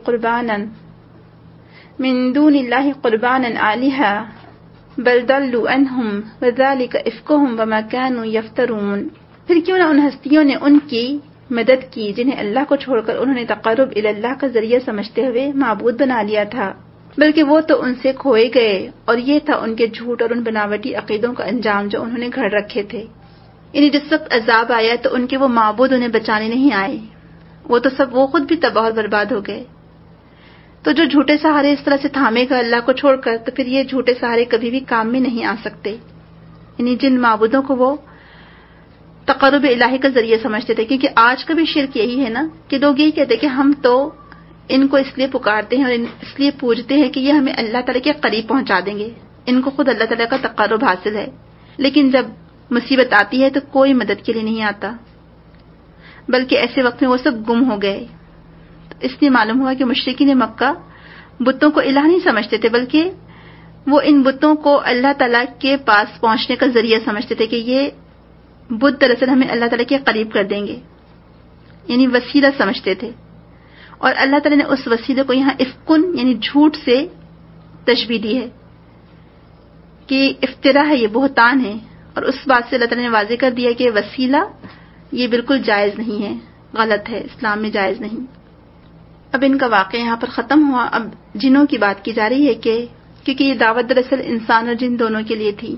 A: اللَّهِ قُرْبَانًا آلِهَةً بَلْ ضَلُّوا عَنْهُمْ وَذَلِكَ إِفْكُهُمْ وَمَا كَانُوا يَفْتَرُونَ. پھر کیوں نہ ان ہستیوں نے ان کی مدد کی جنہیں اللہ کو چھوڑ کر انہوں نے تقرب الی اللہ کا ذریعہ سمجھتے ہوئے معبود بنا لیا تھا، بلکہ وہ تو ان سے کھوئے گئے، اور یہ تھا ان کے جھوٹ اور ان بناوٹی عقیدوں کا انجام جو انہوں نے گھڑ رکھے تھے. یعنی جس وقت عذاب آیا تو ان کے وہ معبود انہیں بچانے نہیں آئے، وہ تو سب وہ خود بھی تباہ اور برباد ہو گئے. تو جو جھوٹے سہارے اس طرح سے تھامے گا اللہ کو چھوڑ کر، تو پھر یہ جھوٹے سہارے کبھی بھی کام میں نہیں آ سکتے. یعنی جن معبودوں کو وہ تقرب الہی کا ذریعہ سمجھتے تھے، کیونکہ آج کا بھی شرک یہی ہے نا کہ لوگ یہی کہتے ہیں کہ ہم تو ان کو اس لیے پکارتے ہیں اور اس لیے پوجتے ہیں کہ یہ ہمیں اللہ تعالیٰ کے قریب پہنچا دیں گے، ان کو خود اللہ تعالیٰ کا تقرب حاصل ہے. لیکن جب مصیبت آتی ہے تو کوئی مدد کے لیے نہیں آتا، بلکہ ایسے وقت میں وہ سب گم ہو گئے. اس لیے معلوم ہوا کہ مشرکین مکہ بتوں کو الہ نہیں سمجھتے تھے، بلکہ وہ ان بتوں کو اللہ تعالیٰ کے پاس پہنچنے کا ذریعہ سمجھتے تھے کہ یہ بت دراصل ہمیں اللہ تعالیٰ کے قریب کر دیں گے، یعنی وسیلہ سمجھتے تھے. اور اللہ تعالیٰ نے اس وسیلے کو یہاں افکن یعنی جھوٹ سے تشبیہ دی ہے کہ افترا ہے، یہ بہتان ہے. اور اس بات سے اللہ تعالیٰ نے واضح کر دیا کہ وسیلہ یہ بالکل جائز نہیں ہے، غلط ہے، اسلام میں جائز نہیں. اب ان کا واقعہ یہاں پر ختم ہوا. اب جنوں کی بات کی جا رہی ہے کہ کیونکہ یہ دعوت دراصل انسان اور جن دونوں کے لیے تھی.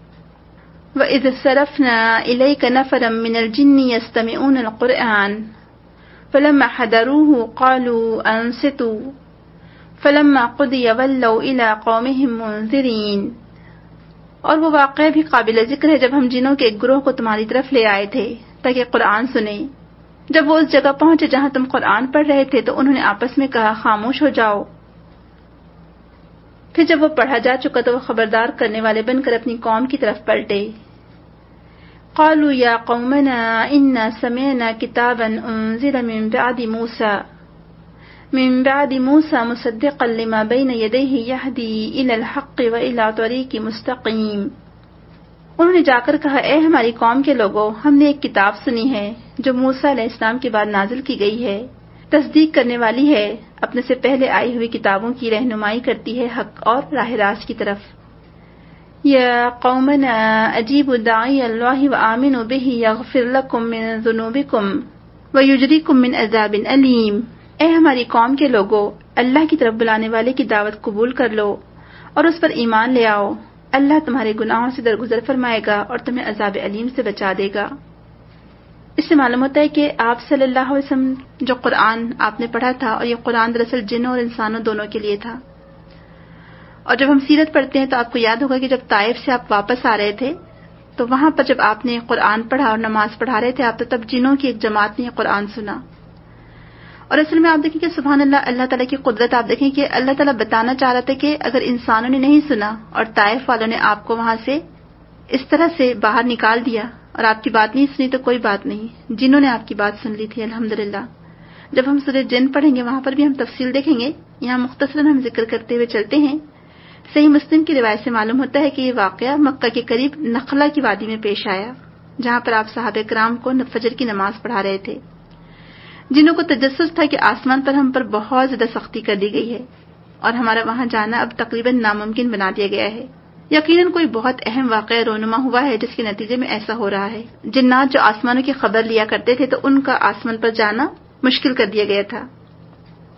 A: وَإِذْ صَرَفْنَا إِلَيْكَ نَفَرًا مِنَ الْجِنِّ يَسْتَمِعُونَ الْقُرْآنَ فَلَمَّا حَضَرُوهُ قَالُوا أَنصِتُوا فَلَمَّا قُضِيَ وَلَّوْا إِلَىٰ قَوْمِهِمْ مُنذِرِينَ. اور وہ واقعہ بھی قابل ذکر ہے جب ہم جنوں کے ایک گروہ کو تمہاری طرف لے آئے تھے تاکہ قرآن سنیں. جب وہ اس جگہ پہنچے جہاں تم قرآن پڑھ رہے تھے تو انہوں نے آپس میں کہا خاموش ہو جاؤ. پھر جب وہ پڑھا جا چکا تو وہ خبردار کرنے والے بن کر اپنی قوم کی طرف پلٹے. قالوا یا قومنا انا سمعنا کتابا انزل من بعد موسى مصدقا لما بين يديه يهدي الى الحق والى طريق مستقيم. انہوں نے جا کر کہا اے ہماری قوم کے لوگوں، ہم نے ایک کتاب سنی ہے جو موسیٰ علیہ السلام کے بعد نازل کی گئی ہے، تصدیق کرنے والی ہے، اپنے سے پہلے آئی ہوئی کتابوں کی رہنمائی کرتی ہے حق اور راہ راست کی طرف. یا قومنا اجیبوا داعی اللہ وآمنوا بہ یغفر لکم من ذنوبکم ویجرکم من عذاب علیم. اے ہماری قوم کے لوگوں، اللہ کی طرف بلانے والے کی دعوت قبول کر لو اور اس پر ایمان لے آؤ، اللہ تمہارے گناہوں سے درگزر فرمائے گا اور تمہیں عذاب علیم سے بچا دے گا. اس سے معلوم ہوتا ہے کہ آپ صلی اللہ علیہ وسلم جو قرآن آپ نے پڑھا تھا، اور یہ قرآن دراصل جنوں اور انسانوں دونوں کے لیے تھا. اور جب ہم سیرت پڑھتے ہیں تو آپ کو یاد ہوگا کہ جب طائف سے آپ واپس آ رہے تھے تو وہاں پر جب آپ نے قرآن پڑھا اور نماز پڑھا رہے تھے آپ، تو تب جنوں کی ایک جماعت نے یہ قرآن سنا. اور اصل میں آپ دیکھیں کہ سبحان اللہ، اللہ تعالیٰ کی قدرت آپ دیکھیں کہ اللہ تعالیٰ بتانا چاہ رہا تھا کہ اگر انسانوں نے نہیں سنا اور طائف والوں نے آپ کو وہاں سے اس طرح سے باہر نکال دیا اور آپ کی بات نہیں سنی تو کوئی بات نہیں، جنہوں نے آپ کی بات سن لی تھی الحمدللہ. جب ہم سورہ جن پڑھیں گے وہاں پر بھی ہم تفصیل دیکھیں گے، یہاں مختصراً ہم ذکر کرتے ہوئے چلتے ہیں. صحیح مسلم کی روایت سے معلوم ہوتا ہے کہ یہ واقعہ مکہ کے قریب نخلا کی وادی میں پیش آیا، جہاں پر آپ صحابہ کرام کو فجر کی نماز پڑھا رہے تھے. جنہوں کو تجسس تھا کہ آسمان پر ہم پر بہت زیادہ سختی کر دی گئی ہے اور ہمارا وہاں جانا اب تقریباً ناممکن بنا دیا گیا ہے. یقیناً کوئی بہت اہم واقعہ رونما ہوا ہے جس کے نتیجے میں ایسا ہو رہا ہے. جنات جو آسمانوں کی خبر لیا کرتے تھے تو ان کا آسمان پر جانا مشکل کر دیا گیا تھا.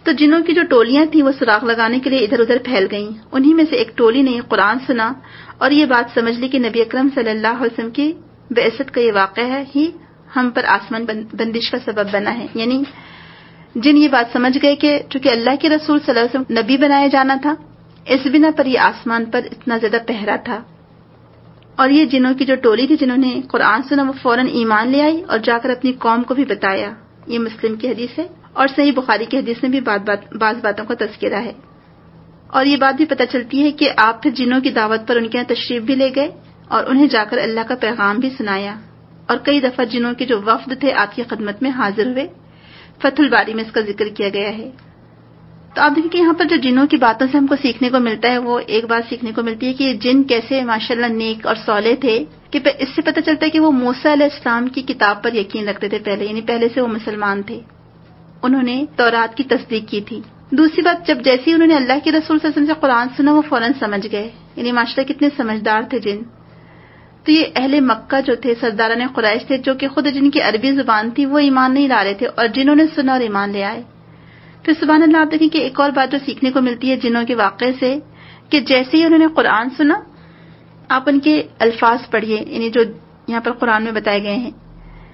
A: تو جنوں کی جو ٹولیاں تھیں وہ سراغ لگانے کے لیے ادھر ادھر پھیل گئیں. انہی میں سے ایک ٹولی نے قرآن سنا اور یہ بات سمجھ لی کہ نبی اکرم صلی اللہ علیہ وسلم کی بعثت کا یہ واقعہ ہی ہم پر آسمان بندش کا سبب بنا ہے. یعنی جن یہ بات سمجھ گئے کہ چونکہ اللہ کے رسول صلی اللہ علیہ وسلم نبی بنایا جانا تھا، اس بنا پر یہ آسمان پر اتنا زیادہ پہرا تھا. اور یہ جنوں کی جو ٹولی تھی جنہوں نے قرآن سنا وہ فوراً ایمان لے آئی اور جا کر اپنی قوم کو بھی بتایا. یہ مسلم کی حدیث ہے اور صحیح بخاری کی حدیث میں بھی بعض باتوں کا تذکرہ ہے. اور یہ بات بھی پتہ چلتی ہے کہ آپ پھر جنوں کی دعوت پر ان کے یہاں تشریف بھی لے گئے اور انہیں جا کر اللہ کا پیغام بھی سنایا. اور کئی دفعہ جنوں کے جو وفد تھے آپ کی خدمت میں حاضر ہوئے. فتح الباری میں اس کا ذکر کیا گیا ہے. تو آپ دیکھیں کہ یہاں پر جو جنوں کی باتوں سے ہم کو سیکھنے کو ملتا ہے وہ ایک بات سیکھنے کو ملتی ہے کہ یہ جن کیسے ماشاءاللہ نیک اور صالح تھے، کہ اس سے پتہ چلتا ہے کہ وہ موسیٰ علیہ السلام کی کتاب پر یقین رکھتے تھے پہلے، یعنی پہلے سے وہ مسلمان تھے، انہوں نے تورات کی تصدیق کی تھی. دوسری بات، جب جیسے ہی انہوں نے اللہ کے رسول صلی اللہ علیہ وسلم سے قرآن سنا وہ فوراً سمجھ گئے، یعنی ماشاءاللہ کتنے سمجھدار تھے جن. تو یہ اہل مکہ جو تھے سرداران قریش تھے، جو کہ خود جن کی عربی زبان تھی وہ ایمان نہیں لا رہے تھے اور جنہوں نے سنا اور ایمان لے آئے. پھر سبحان اللہ آپ دیکھیں کہ ایک اور بات جو سیکھنے کو ملتی ہے جنوں کے واقعے سے، کہ جیسے ہی انہوں نے قرآن سنا آپ ان کے الفاظ پڑھیے، یعنی جو یہاں پر قرآن میں بتائے گئے ہیں،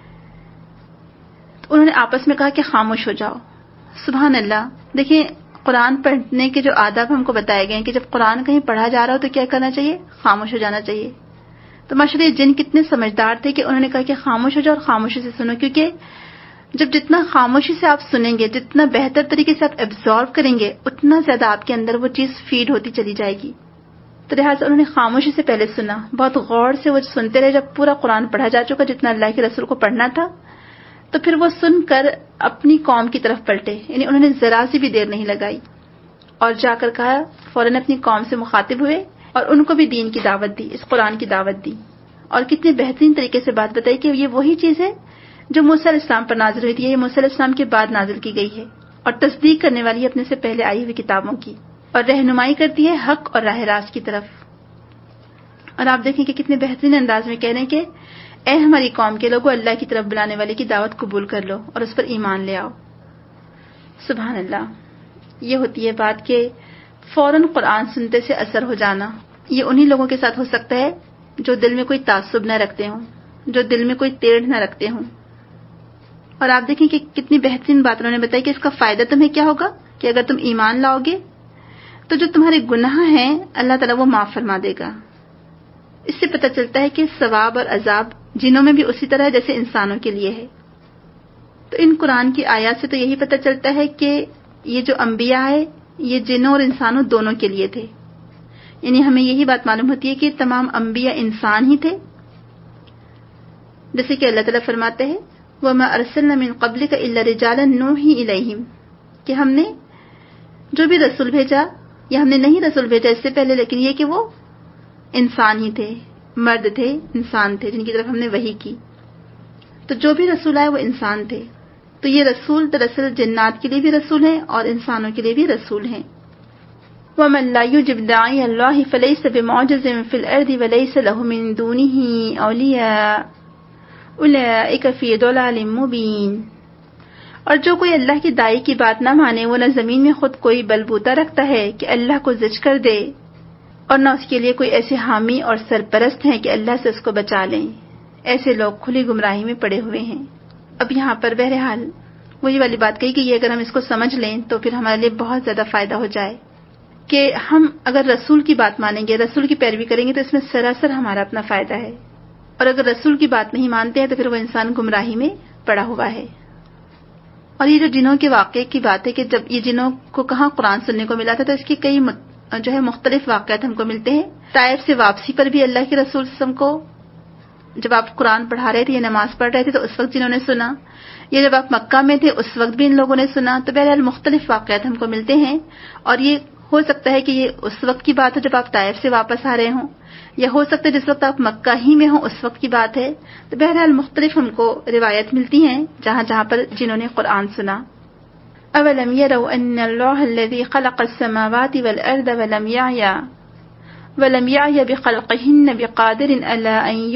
A: تو انہوں نے آپس میں کہا کہ خاموش ہو جاؤ. سبحان اللہ. دیکھیں قرآن پڑھنے کے جو آداب ہم کو بتائے گئے ہیں کہ جب قرآن کہیں پڑھا جا رہا ہو تو کیا کرنا چاہیے؟ خاموش ہو جانا چاہیے. تو ماشاءاللہ جن کتنے سمجھدار تھے کہ انہوں نے کہا کہ خاموش ہو جاؤ اور خاموشی سے سنو، کیونکہ جب جتنا خاموشی سے آپ سنیں گے، جتنا بہتر طریقے سے آپ ایبزارو کریں گے، اتنا زیادہ آپ کے اندر وہ چیز فیڈ ہوتی چلی جائے گی. تو لہٰذا انہوں نے خاموشی سے پہلے سنا، بہت غور سے وہ سنتے رہے. جب پورا قرآن پڑھا جا چکا جتنا اللہ کے رسول کو پڑھنا تھا، تو پھر وہ سن کر اپنی قوم کی طرف پلٹے، یعنی انہوں نے ذرا سی بھی دیر نہیں لگائی اور جا کر کہا، فوراً اپنی قوم سے مخاطب ہوئے اور ان کو بھی دین کی دعوت دی، اس قرآن کی دعوت دی. اور کتنے بہترین طریقے سے بات بتائی کہ یہ وہی چیز ہے جو موسیٰ علیہ السلام پر نازل ہوئی تھی، یہ موسیٰ علیہ السلام کے بعد نازل کی گئی ہے اور تصدیق کرنے والی ہے اپنے سے پہلے آئی ہوئی کتابوں کی، اور رہنمائی کرتی ہے حق اور راہ راست کی طرف. اور آپ دیکھیں کہ کتنے بہترین انداز میں کہہ رہے ہیں کہ اے ہماری قوم کے لوگوں، اللہ کی طرف بلانے والے کی دعوت قبول کر لو اور اس پر ایمان لے آؤ. سبحان اللہ. یہ ہوتی ہے بات کہ فوراً قرآن سنتے سے اثر ہو جانا. یہ انہی لوگوں کے ساتھ ہو سکتا ہے جو دل میں کوئی تعصب نہ رکھتے ہوں، جو دل میں کوئی ٹیڑھ نہ رکھتے ہوں. اور آپ دیکھیں کہ کتنی بہترین بات انہوں نے بتائی کہ اس کا فائدہ تمہیں کیا ہوگا، کہ اگر تم ایمان لاؤ گے تو جو تمہارے گناہ ہیں اللہ تعالیٰ وہ معاف فرما دے گا. اس سے پتہ چلتا ہے کہ ثواب اور عذاب جنوں میں بھی اسی طرح جیسے انسانوں کے لیے ہے. تو ان قرآن کی آیات سے تو یہی پتہ چلتا ہے کہ یہ جو انبیاء ہے یہ جنوں اور انسانوں دونوں کے لیے تھے. یعنی ہمیں یہی بات معلوم ہوتی ہے کہ تمام انبیاء انسان ہی تھے، جیسے کہ اللہ تعالیٰ فرماتے ہیں وَمَا أَرْسَلْنَا مِن قَبْلِكَ إِلَّا رِجَالًا نُوحِي إِلَيْهِمْ، کہ ہم نے جو بھی رسول بھیجا یا ہم نے نہیں رسول بھیجا اس سے پہلے، لیکن یہ کہ وہ انسان ہی تھے، مرد تھے، انسان تھے جن کی طرف ہم نے وحی کی. تو جو بھی رسول آئے وہ انسان تھے. تو یہ رسول دراصل جنات کے لیے بھی رسول ہیں اور انسانوں کے لیے بھی رسول ہیں. وَمَن لَّا يُجِبْ دَاعِيَ اللَّهِ فَلَيْسَ بِمُعْجِزٍ فِي الْأَرْضِ وَلَيْسَ لَهُ مِن دُونِهِ أَوْلِيَاءُ أُولَٰئِكَ فِي ضَلَالٍ مُّبِينٍ. اور جو کوئی اللہ کی داعی کی بات نہ مانے وہ نہ زمین میں خود کوئی بلبوتا رکھتا ہے کہ اللہ کو زج کر دے، اور نہ اس کے لیے کوئی ایسے حامی اور سرپرست ہیں کہ اللہ سے اس کو بچا لیں. ایسے لوگ کھلی گمراہی میں پڑے ہوئے ہیں. اب یہاں پر بہرحال وہی والی بات کہی کہ یہ اگر ہم اس کو سمجھ لیں تو پھر ہمارے لیے بہت زیادہ فائدہ ہو جائے کہ ہم اگر رسول کی بات مانیں گے، رسول کی پیروی کریں گے تو اس میں سراسر ہمارا اپنا فائدہ ہے، اور اگر رسول کی بات نہیں مانتے ہیں تو پھر وہ انسان گمراہی میں پڑا ہوا ہے. اور یہ جو جنوں کے واقعے کی بات ہے کہ جب یہ جنوں کو کہاں قرآن سننے کو ملا تھا تو اس کی کئی جو ہے مختلف واقعات ہم کو ملتے ہیں. طائف سے واپسی پر بھی اللہ کے رسول صلی اللہ علیہ وسلم کو جب آپ قرآن پڑھا رہے تھے یا نماز پڑھ رہے تھے تو اس وقت جنہوں نے سنا، یا جب آپ مکہ میں تھے اس وقت بھی ان لوگوں نے سنا. تو بہرحال مختلف واقعات ہم کو ملتے ہیں، اور یہ ہو سکتا ہے کہ یہ اس وقت کی بات ہے جب آپ طائف سے واپس آ رہے ہوں، یا ہو سکتا ہے جس وقت آپ مکہ ہی میں ہوں اس وقت کی بات ہے. تو بہرحال مختلف ہم کو روایت ملتی ہیں جہاں جہاں پر جنہوں نے قرآن سنا. أَوَلَمْ يَرَوْا أَنَّ اللَّهَ الَّذِي خَلَقَ السَّمَاوَاتِ وَالْأَرْضَ وَلَمْ يَعْيَ بِخَلْقِهِنَّ بِقَادِرٍ عَلَىٰ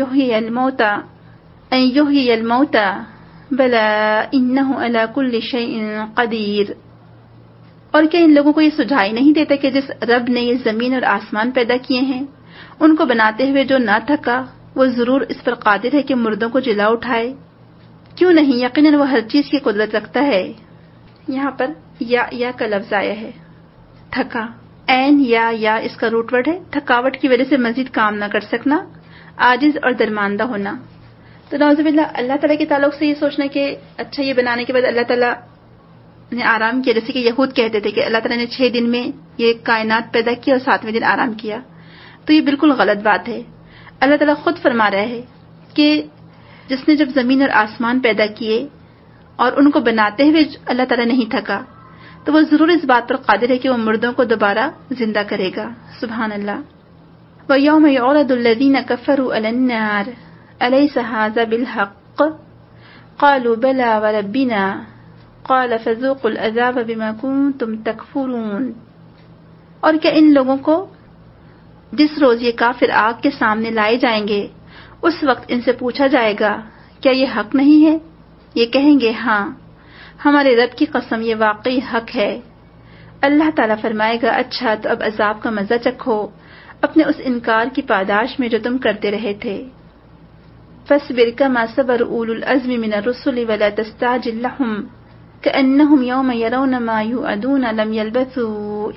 A: أَن يُحْيِيَ الْمَوْتَىٰ بَلَىٰ إِنَّهُ عَلَىٰ كُلِّ شَيْءٍ قَدِيرٌ. اور کیا ان لوگوں کو یہ سجھائی نہیں دیتا کہ جس رب نے یہ زمین اور آسمان پیدا کیے ہیں ان کو بناتے ہوئے جو نہ تھکا وہ ضرور اس پر قادر ہے کہ مردوں کو جلا اٹھائے؟ کیوں نہیں، یقیناً وہ ہر چیز کی قدرت رکھتا ہے۔ یہاں پر یا کا لفظ آیا ہے، تھکا، عین یا اس کا روٹ ورڈ ہے، تھکاوٹ کی وجہ سے مزید کام نہ کر سکنا، عاجز اور درماندہ ہونا۔ تو نعوذ باللہ اللہ تعالیٰ کے تعلق سے یہ سوچنا کہ اچھا یہ بنانے کے بعد اللہ تعالیٰ نے آرام کیا، جیسے کہ یہود کہتے تھے کہ اللہ تعالیٰ نے 6 دن میں یہ کائنات پیدا کی اور 7ویں دن آرام کیا، تو یہ بالکل غلط بات ہے۔ اللہ تعالیٰ خود فرما رہا ہے کہ جس نے جب زمین اور آسمان پیدا کیے اور ان کو بناتے ہوئے اللہ تعالیٰ نہیں تھکا تو وہ ضرور اس بات پر قادر ہے کہ وہ مردوں کو دوبارہ زندہ کرے گا۔ سبحان اللہ۔ وَيَوْمَ يُعْرَضُ الَّذِينَ كَفَرُوا عَلَى النَّارِ أَلَيْسَ هَذَا بِالْحَقِّ قَالُوا بَلَى وَرَبِّنَا قَالَ فَذُوقُوا الْعَذَابَ بِمَا كُنتُمْ تَكْفُرُونَ۔ اور کیا ان لوگوں کو جس روز یہ کافر آگ کے سامنے لائے جائیں گے اس وقت ان سے پوچھا جائے گا کیا یہ حق نہیں ہے؟ یہ کہیں گے ہاں، ہمارے رب کی قسم یہ واقعی حق ہے۔ اللہ تعالیٰ فرمائے گا اچھا تو اب عذاب کا مزہ چکھو اپنے اس انکار کی پاداش میں جو تم کرتے رہے تھے۔ فاصبر كما صبر أولو العزم من الرسل ولا تستعجل لهم كأنهم يوم يرون ما يوعدون لم يلبثوا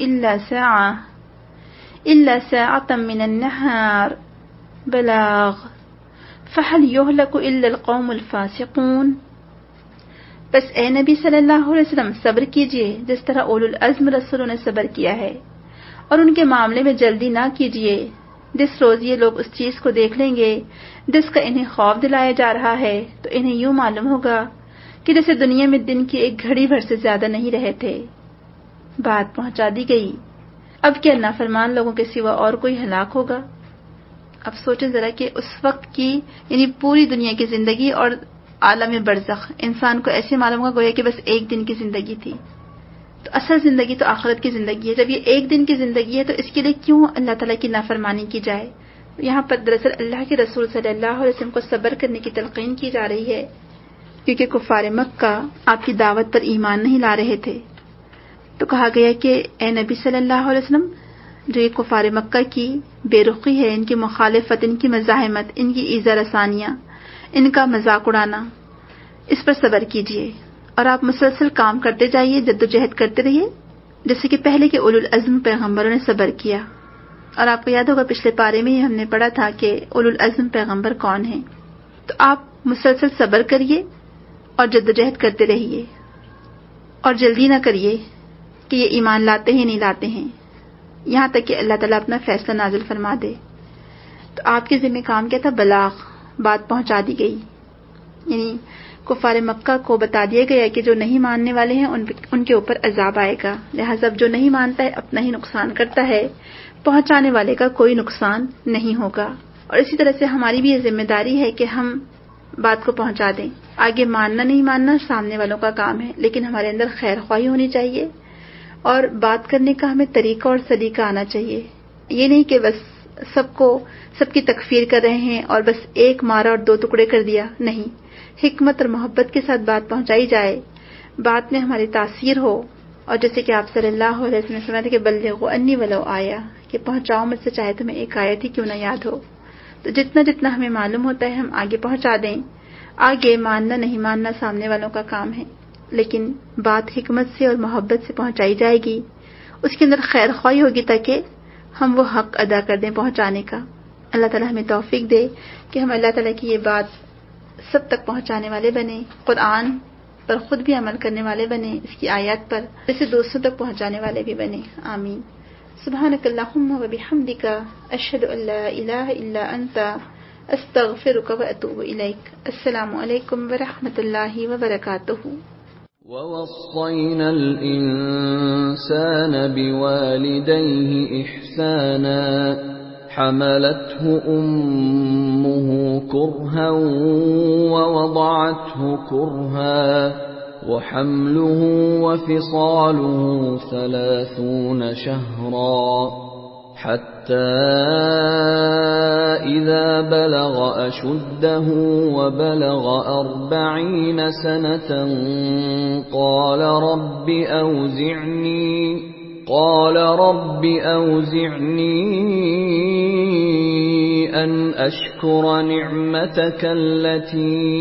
A: إلا ساعة من النهار بلاغ فهل يهلك إلا القوم الفاسقون۔ بس اے نبی صلی اللہ علیہ وسلم صبر کیجئے جس طرح اولو العزم رسولوں نے صبر کیا ہے، اور ان کے معاملے میں جلدی نہ کیجئے۔ جس روز یہ لوگ اس چیز کو دیکھ لیں گے جس کا انہیں خوف دلایا جا رہا ہے تو انہیں یوں معلوم ہوگا کہ جیسے دنیا میں دن کی ایک گھڑی بھر سے زیادہ نہیں رہے تھے۔ بات پہنچا دی گئی، اب کیا نافرمان لوگوں کے سوا اور کوئی ہلاک ہوگا؟ اب سوچیں ذرا کہ اس وقت کی یعنی پوری دنیا کی زندگی اور عالم برزخ انسان کو ایسے معلوم ہوگا گویا کہ بس ایک دن کی زندگی تھی، تو اصل زندگی تو آخرت کی زندگی ہے۔ جب یہ ایک دن کی زندگی ہے تو اس کے لیے کیوں اللہ تعالیٰ کی نافرمانی کی جائے؟ یہاں پر دراصل اللہ کے رسول صلی اللہ علیہ وسلم کو صبر کرنے کی تلقین کی جا رہی ہے، کیونکہ کفار مکہ آپ کی دعوت پر ایمان نہیں لا رہے تھے۔ تو کہا گیا کہ اے نبی صلی اللہ علیہ وسلم، جو یہ کفار مکہ کی بے رخی ہے، ان کی مخالفت، ان کی مزاحمت، ان کی ایذا رسانیاں، ان کا مذاق اڑانا، اس پر صبر کیجیے اور آپ مسلسل کام کرتے جائیے، جدوجہد کرتے رہیے جیسے کہ پہلے کے اولو العزم پیغمبروں نے صبر کیا۔ اور آپ کو یاد ہوگا پچھلے پارے میں ہی ہم نے پڑھا تھا کہ اولو العزم پیغمبر کون ہیں۔ تو آپ مسلسل صبر کریے اور جدوجہد کرتے رہیے اور جلدی نہ کریے کہ یہ ایمان لاتے ہیں نہیں لاتے ہیں، یہاں تک کہ اللہ تعالیٰ اپنا فیصلہ نازل فرما دے۔ تو آپ کے ذمہ کام کیا تھا؟ بلاغ، بات پہنچا دی گئی، یعنی کفار مکہ کو بتا دیا گیا کہ جو نہیں ماننے والے ہیں ان کے اوپر عذاب آئے گا، لہٰذا جو نہیں مانتا ہے اپنا ہی نقصان کرتا ہے، پہنچانے والے کا کوئی نقصان نہیں ہوگا۔ اور اسی طرح سے ہماری بھی یہ ذمہ داری ہے کہ ہم بات کو پہنچا دیں۔ آگے ماننا نہیں ماننا سامنے والوں کا کام ہے، لیکن ہمارے اندر خیر خواہی ہونی چاہیے اور بات کرنے کا ہمیں طریقہ اور سلیقہ آنا چاہیے۔ یہ نہیں کہ بس سب کی تکفیر کر رہے ہیں اور بس ایک مارا اور 2 ٹکڑے کر دیا، نہیں، حکمت اور محبت کے ساتھ بات پہنچائی جائے، بات میں ہماری تاثیر ہو، اور جیسے کہ آپ صلی اللہ علیہ وسلم نے فرمایا تھا کہ بلغوا انی ولو آیا، کہ پہنچاؤ مجھ سے چاہے تمہیں ایک آیت ہی کیوں نہ یاد ہو۔ تو جتنا ہمیں معلوم ہوتا ہے ہم آگے پہنچا دیں۔ آگے ماننا نہیں ماننا سامنے والوں کا کام ہے، لیکن بات حکمت سے اور محبت سے پہنچائی جائے گی، اس کے اندر خیر خواہی ہوگی تاکہ ہم وہ حق ادا کر دیں پہنچانے کا۔ اللہ تعالیٰ ہمیں توفیق دے کہ ہم اللہ تعالیٰ کی یہ بات سب تک پہنچانے والے بنیں، قرآن پر خود بھی عمل کرنے والے بنیں، اس کی آیات پر اسے دوسروں تک پہنچانے والے بھی بنیں، آمین۔ سبحانک اللہم و بحمدک، اشہد ان لا الہ الا انت، استغفرک و اتوب الیک۔ السلام علیکم ورحمۃ اللہ وبرکاتہ۔
B: وَوَصَّيْنَا الْإِنسَانَ بِوَالِدَيْهِ إِحْسَانًا حَمَلَتْهُ أُمُّهُ كُرْهًا وَوَضَعَتْهُ كُرْهًا وَحَمْلُهُ وَفِصَالُهُ 30 شَهْرًا حَتَّى إِذَا بَلَغَ أَشُدَّهُ وَبَلَغَ 40 سَنَةً قَالَ رَبِّ أَوْزِعْنِي قال رب أوزعني أن أشكر نعمتك التي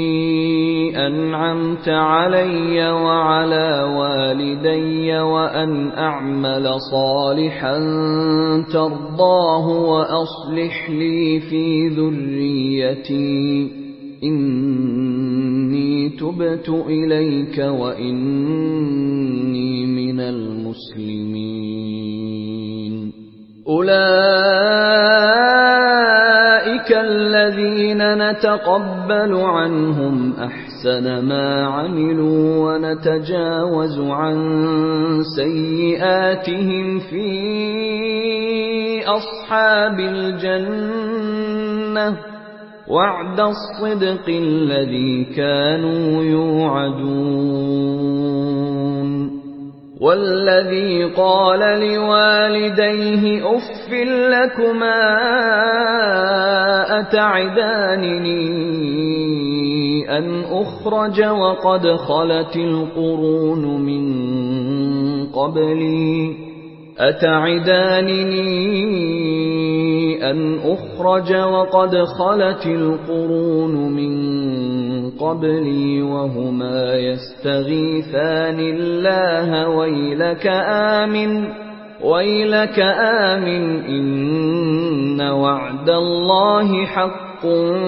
B: أنعمت علي وعلى والدي وأن أعمل صالحا ترضاه وأصلح لي في ذريتي إني تبت إليك وإني من المسلمين. أولئك الذين نتقبل عنهم أحسن ما عملوا ونتجاوز عن سيئاتهم في أصحاب الجنة وعد الصدق الذي كانوا يوعدون. والذي قال لوالديه أف لكما أتعدانني أن أخرج وقد خلت القرون من قبلي أن أخرج وقد خلت القرون من قبلي وهما يستغيثان الله ويلك آمن إن وعد الله حق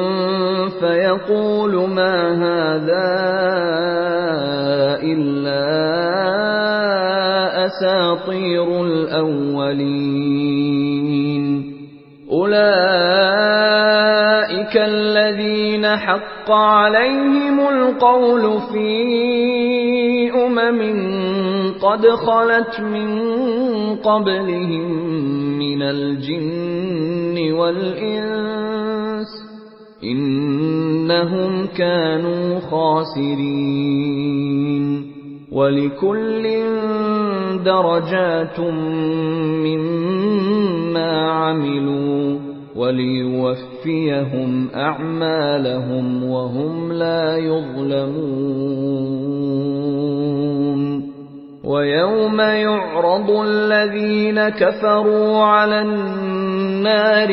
B: فيقول ما هذا إلا أساطير الأولين. أولئك الذين حق عليهم القول في قد خلت من قبلهم من الجن والإنس إنهم كانوا خاسرين. ولكل درجات مما عملوا وليوفيهم أعمالهم وهم لا يظلمون. ويوم يعرض الذين كفروا على النار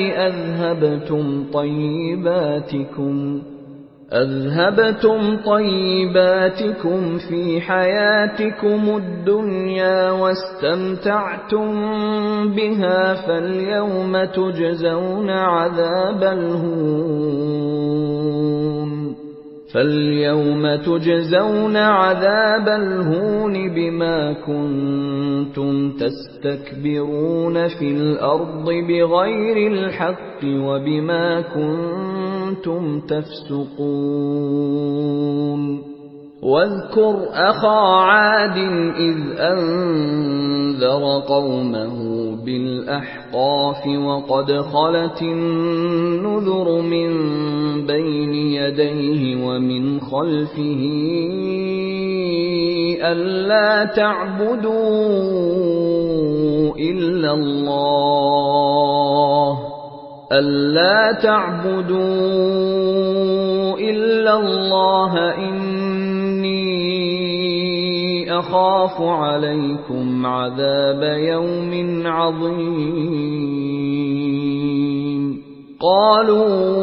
B: أذهبتم طيباتكم في حياتكم الدنيا واستمتعتم بها فاليوم تجزون عذاب الهون بما كنتم تستكبرون في الأرض بغير الحق وبما كنتم تفسقون. واذكر أخا عاد إذ أنذر قومه بالأحقاف وقد خلت النذر من بين يديه ومن خلفه ألا تعبدوا إلا الله إني أخاف عليكم عذاب يوم عظيم. قالوا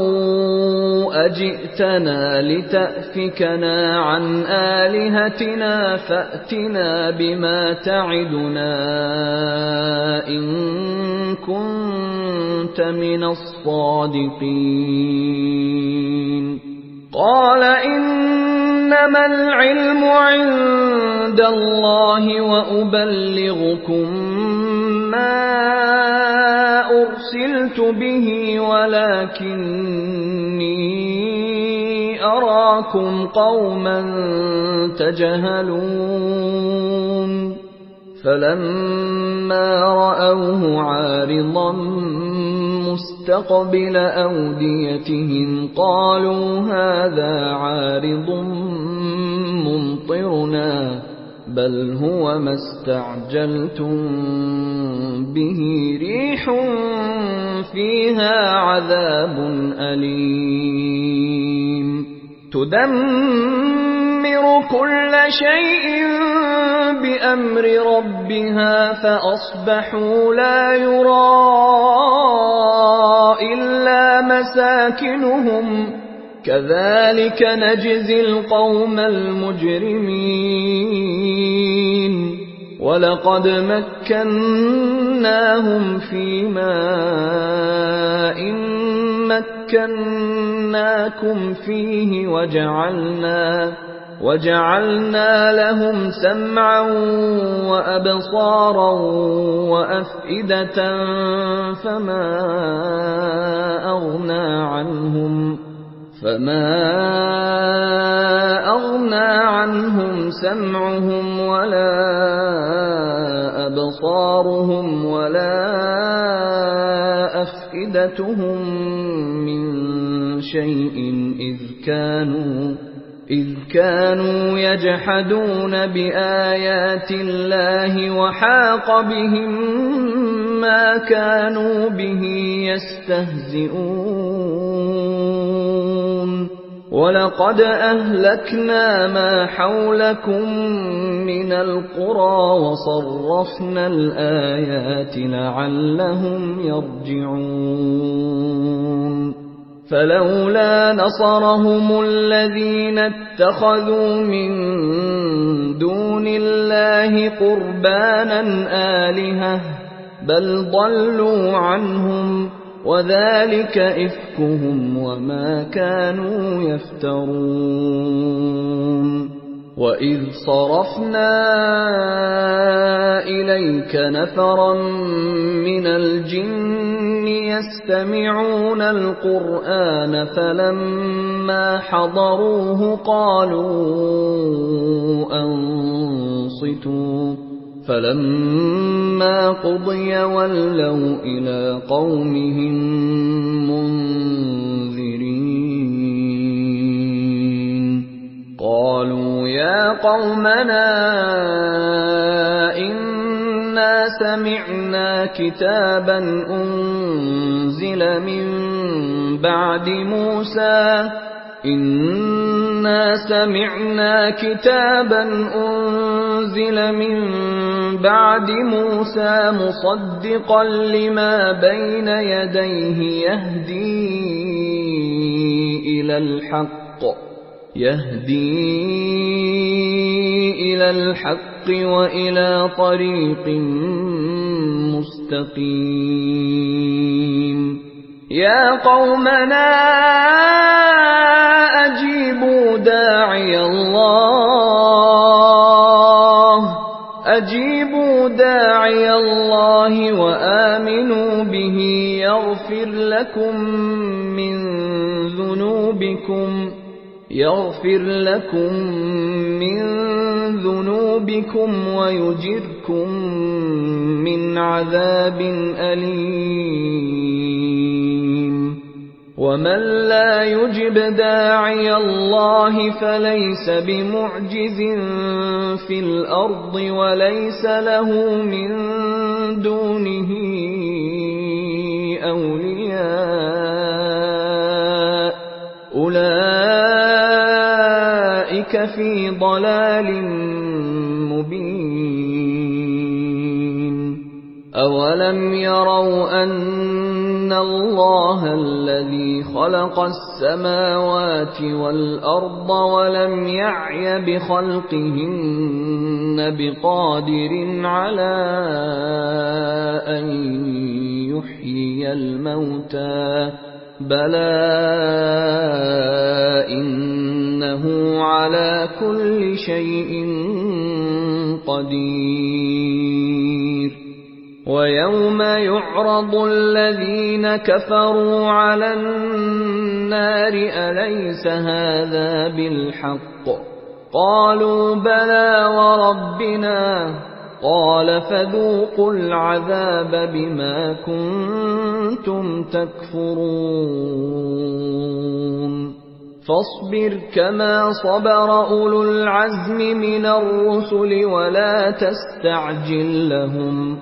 B: أجئتنا لتأفكنا عن آلهتنا فأتنا بما تعدنا إن كنت من الصادقين. قال إنما العلم عند الله وأبلغكم ما أرسلت به ولكني أراكم قوما تجهلون. فلما رأوه عارضا مستقبل أوديتهم قالوا هذا عارض ممطرنا بل هو ما استعجلتم به ريح فيها عذاب أليم تدمر تدمر كل شيء بأمر ربها فأصبحوا لا يرى إلا مساكنهم كذلك نجزي القوم المجرمين ولقد مكناهم في ماء مكناكم فيه وجعلنا لهم سمعا وأبصارا وأفئدة فما أغنى عنهم سمعهم ولا أبصارهم ولا أفئدتهم من شيء إذ كانوا يجحدون بآيات الله وحاق بهم ما كانوا به يستهزئون ولقد أهلكنا ما حولكم من القرى وصرفنا الآيات لعلهم يرجعون فلولا نصرهم الذين اتخذوا من دون الله قربانا آلهة بل ضلوا عنهم وذلك إفكهم وما كانوا يفترون وإذ صرفنا إليك نفرا من الجن يستمعون القرآن فلما حضروه قالوا أنصتوا فلما قضي ولوا إلى قومهم منذرين قالوا يا قومنا إنا سمعنا كتابا أنزل من بعد موسى مصدقا لما بين يديه يهدي إلى الحق وإلى طريق مستقيم يا قومنا أجيبوا داعي الله وآمنوا به يغفر لكم من ذنوبكم ويجركم من عذاب أليم ومن لا يجب داعي الله فليس بمعجز في الأرض وليس له من دونه أولياء أولئك في ضلال مبين أولم يروا أن الله الذي خلق السماوات والأرض ولم يعي بخلقهن بقادر على أن يحيي الموتى بلى إنه على كل شيء قدير ويوم يعرض الذين كفروا على النار أليس هذا بالحق قالوا بلى وربنا قال فذوقوا العذاب بما كنتم تكفرون فاصبر كما صبر أولو العزم من الرسل ولا تستعجل لهم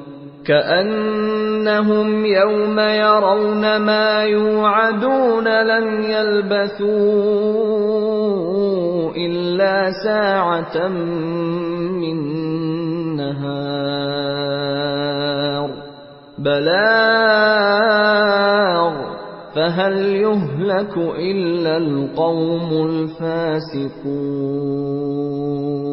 B: كأنهم يوم يرون ما يوعدون لم يلبثوا إلا ساعة من نهار بلاغ فهل يهلك إلا القوم الفاسقون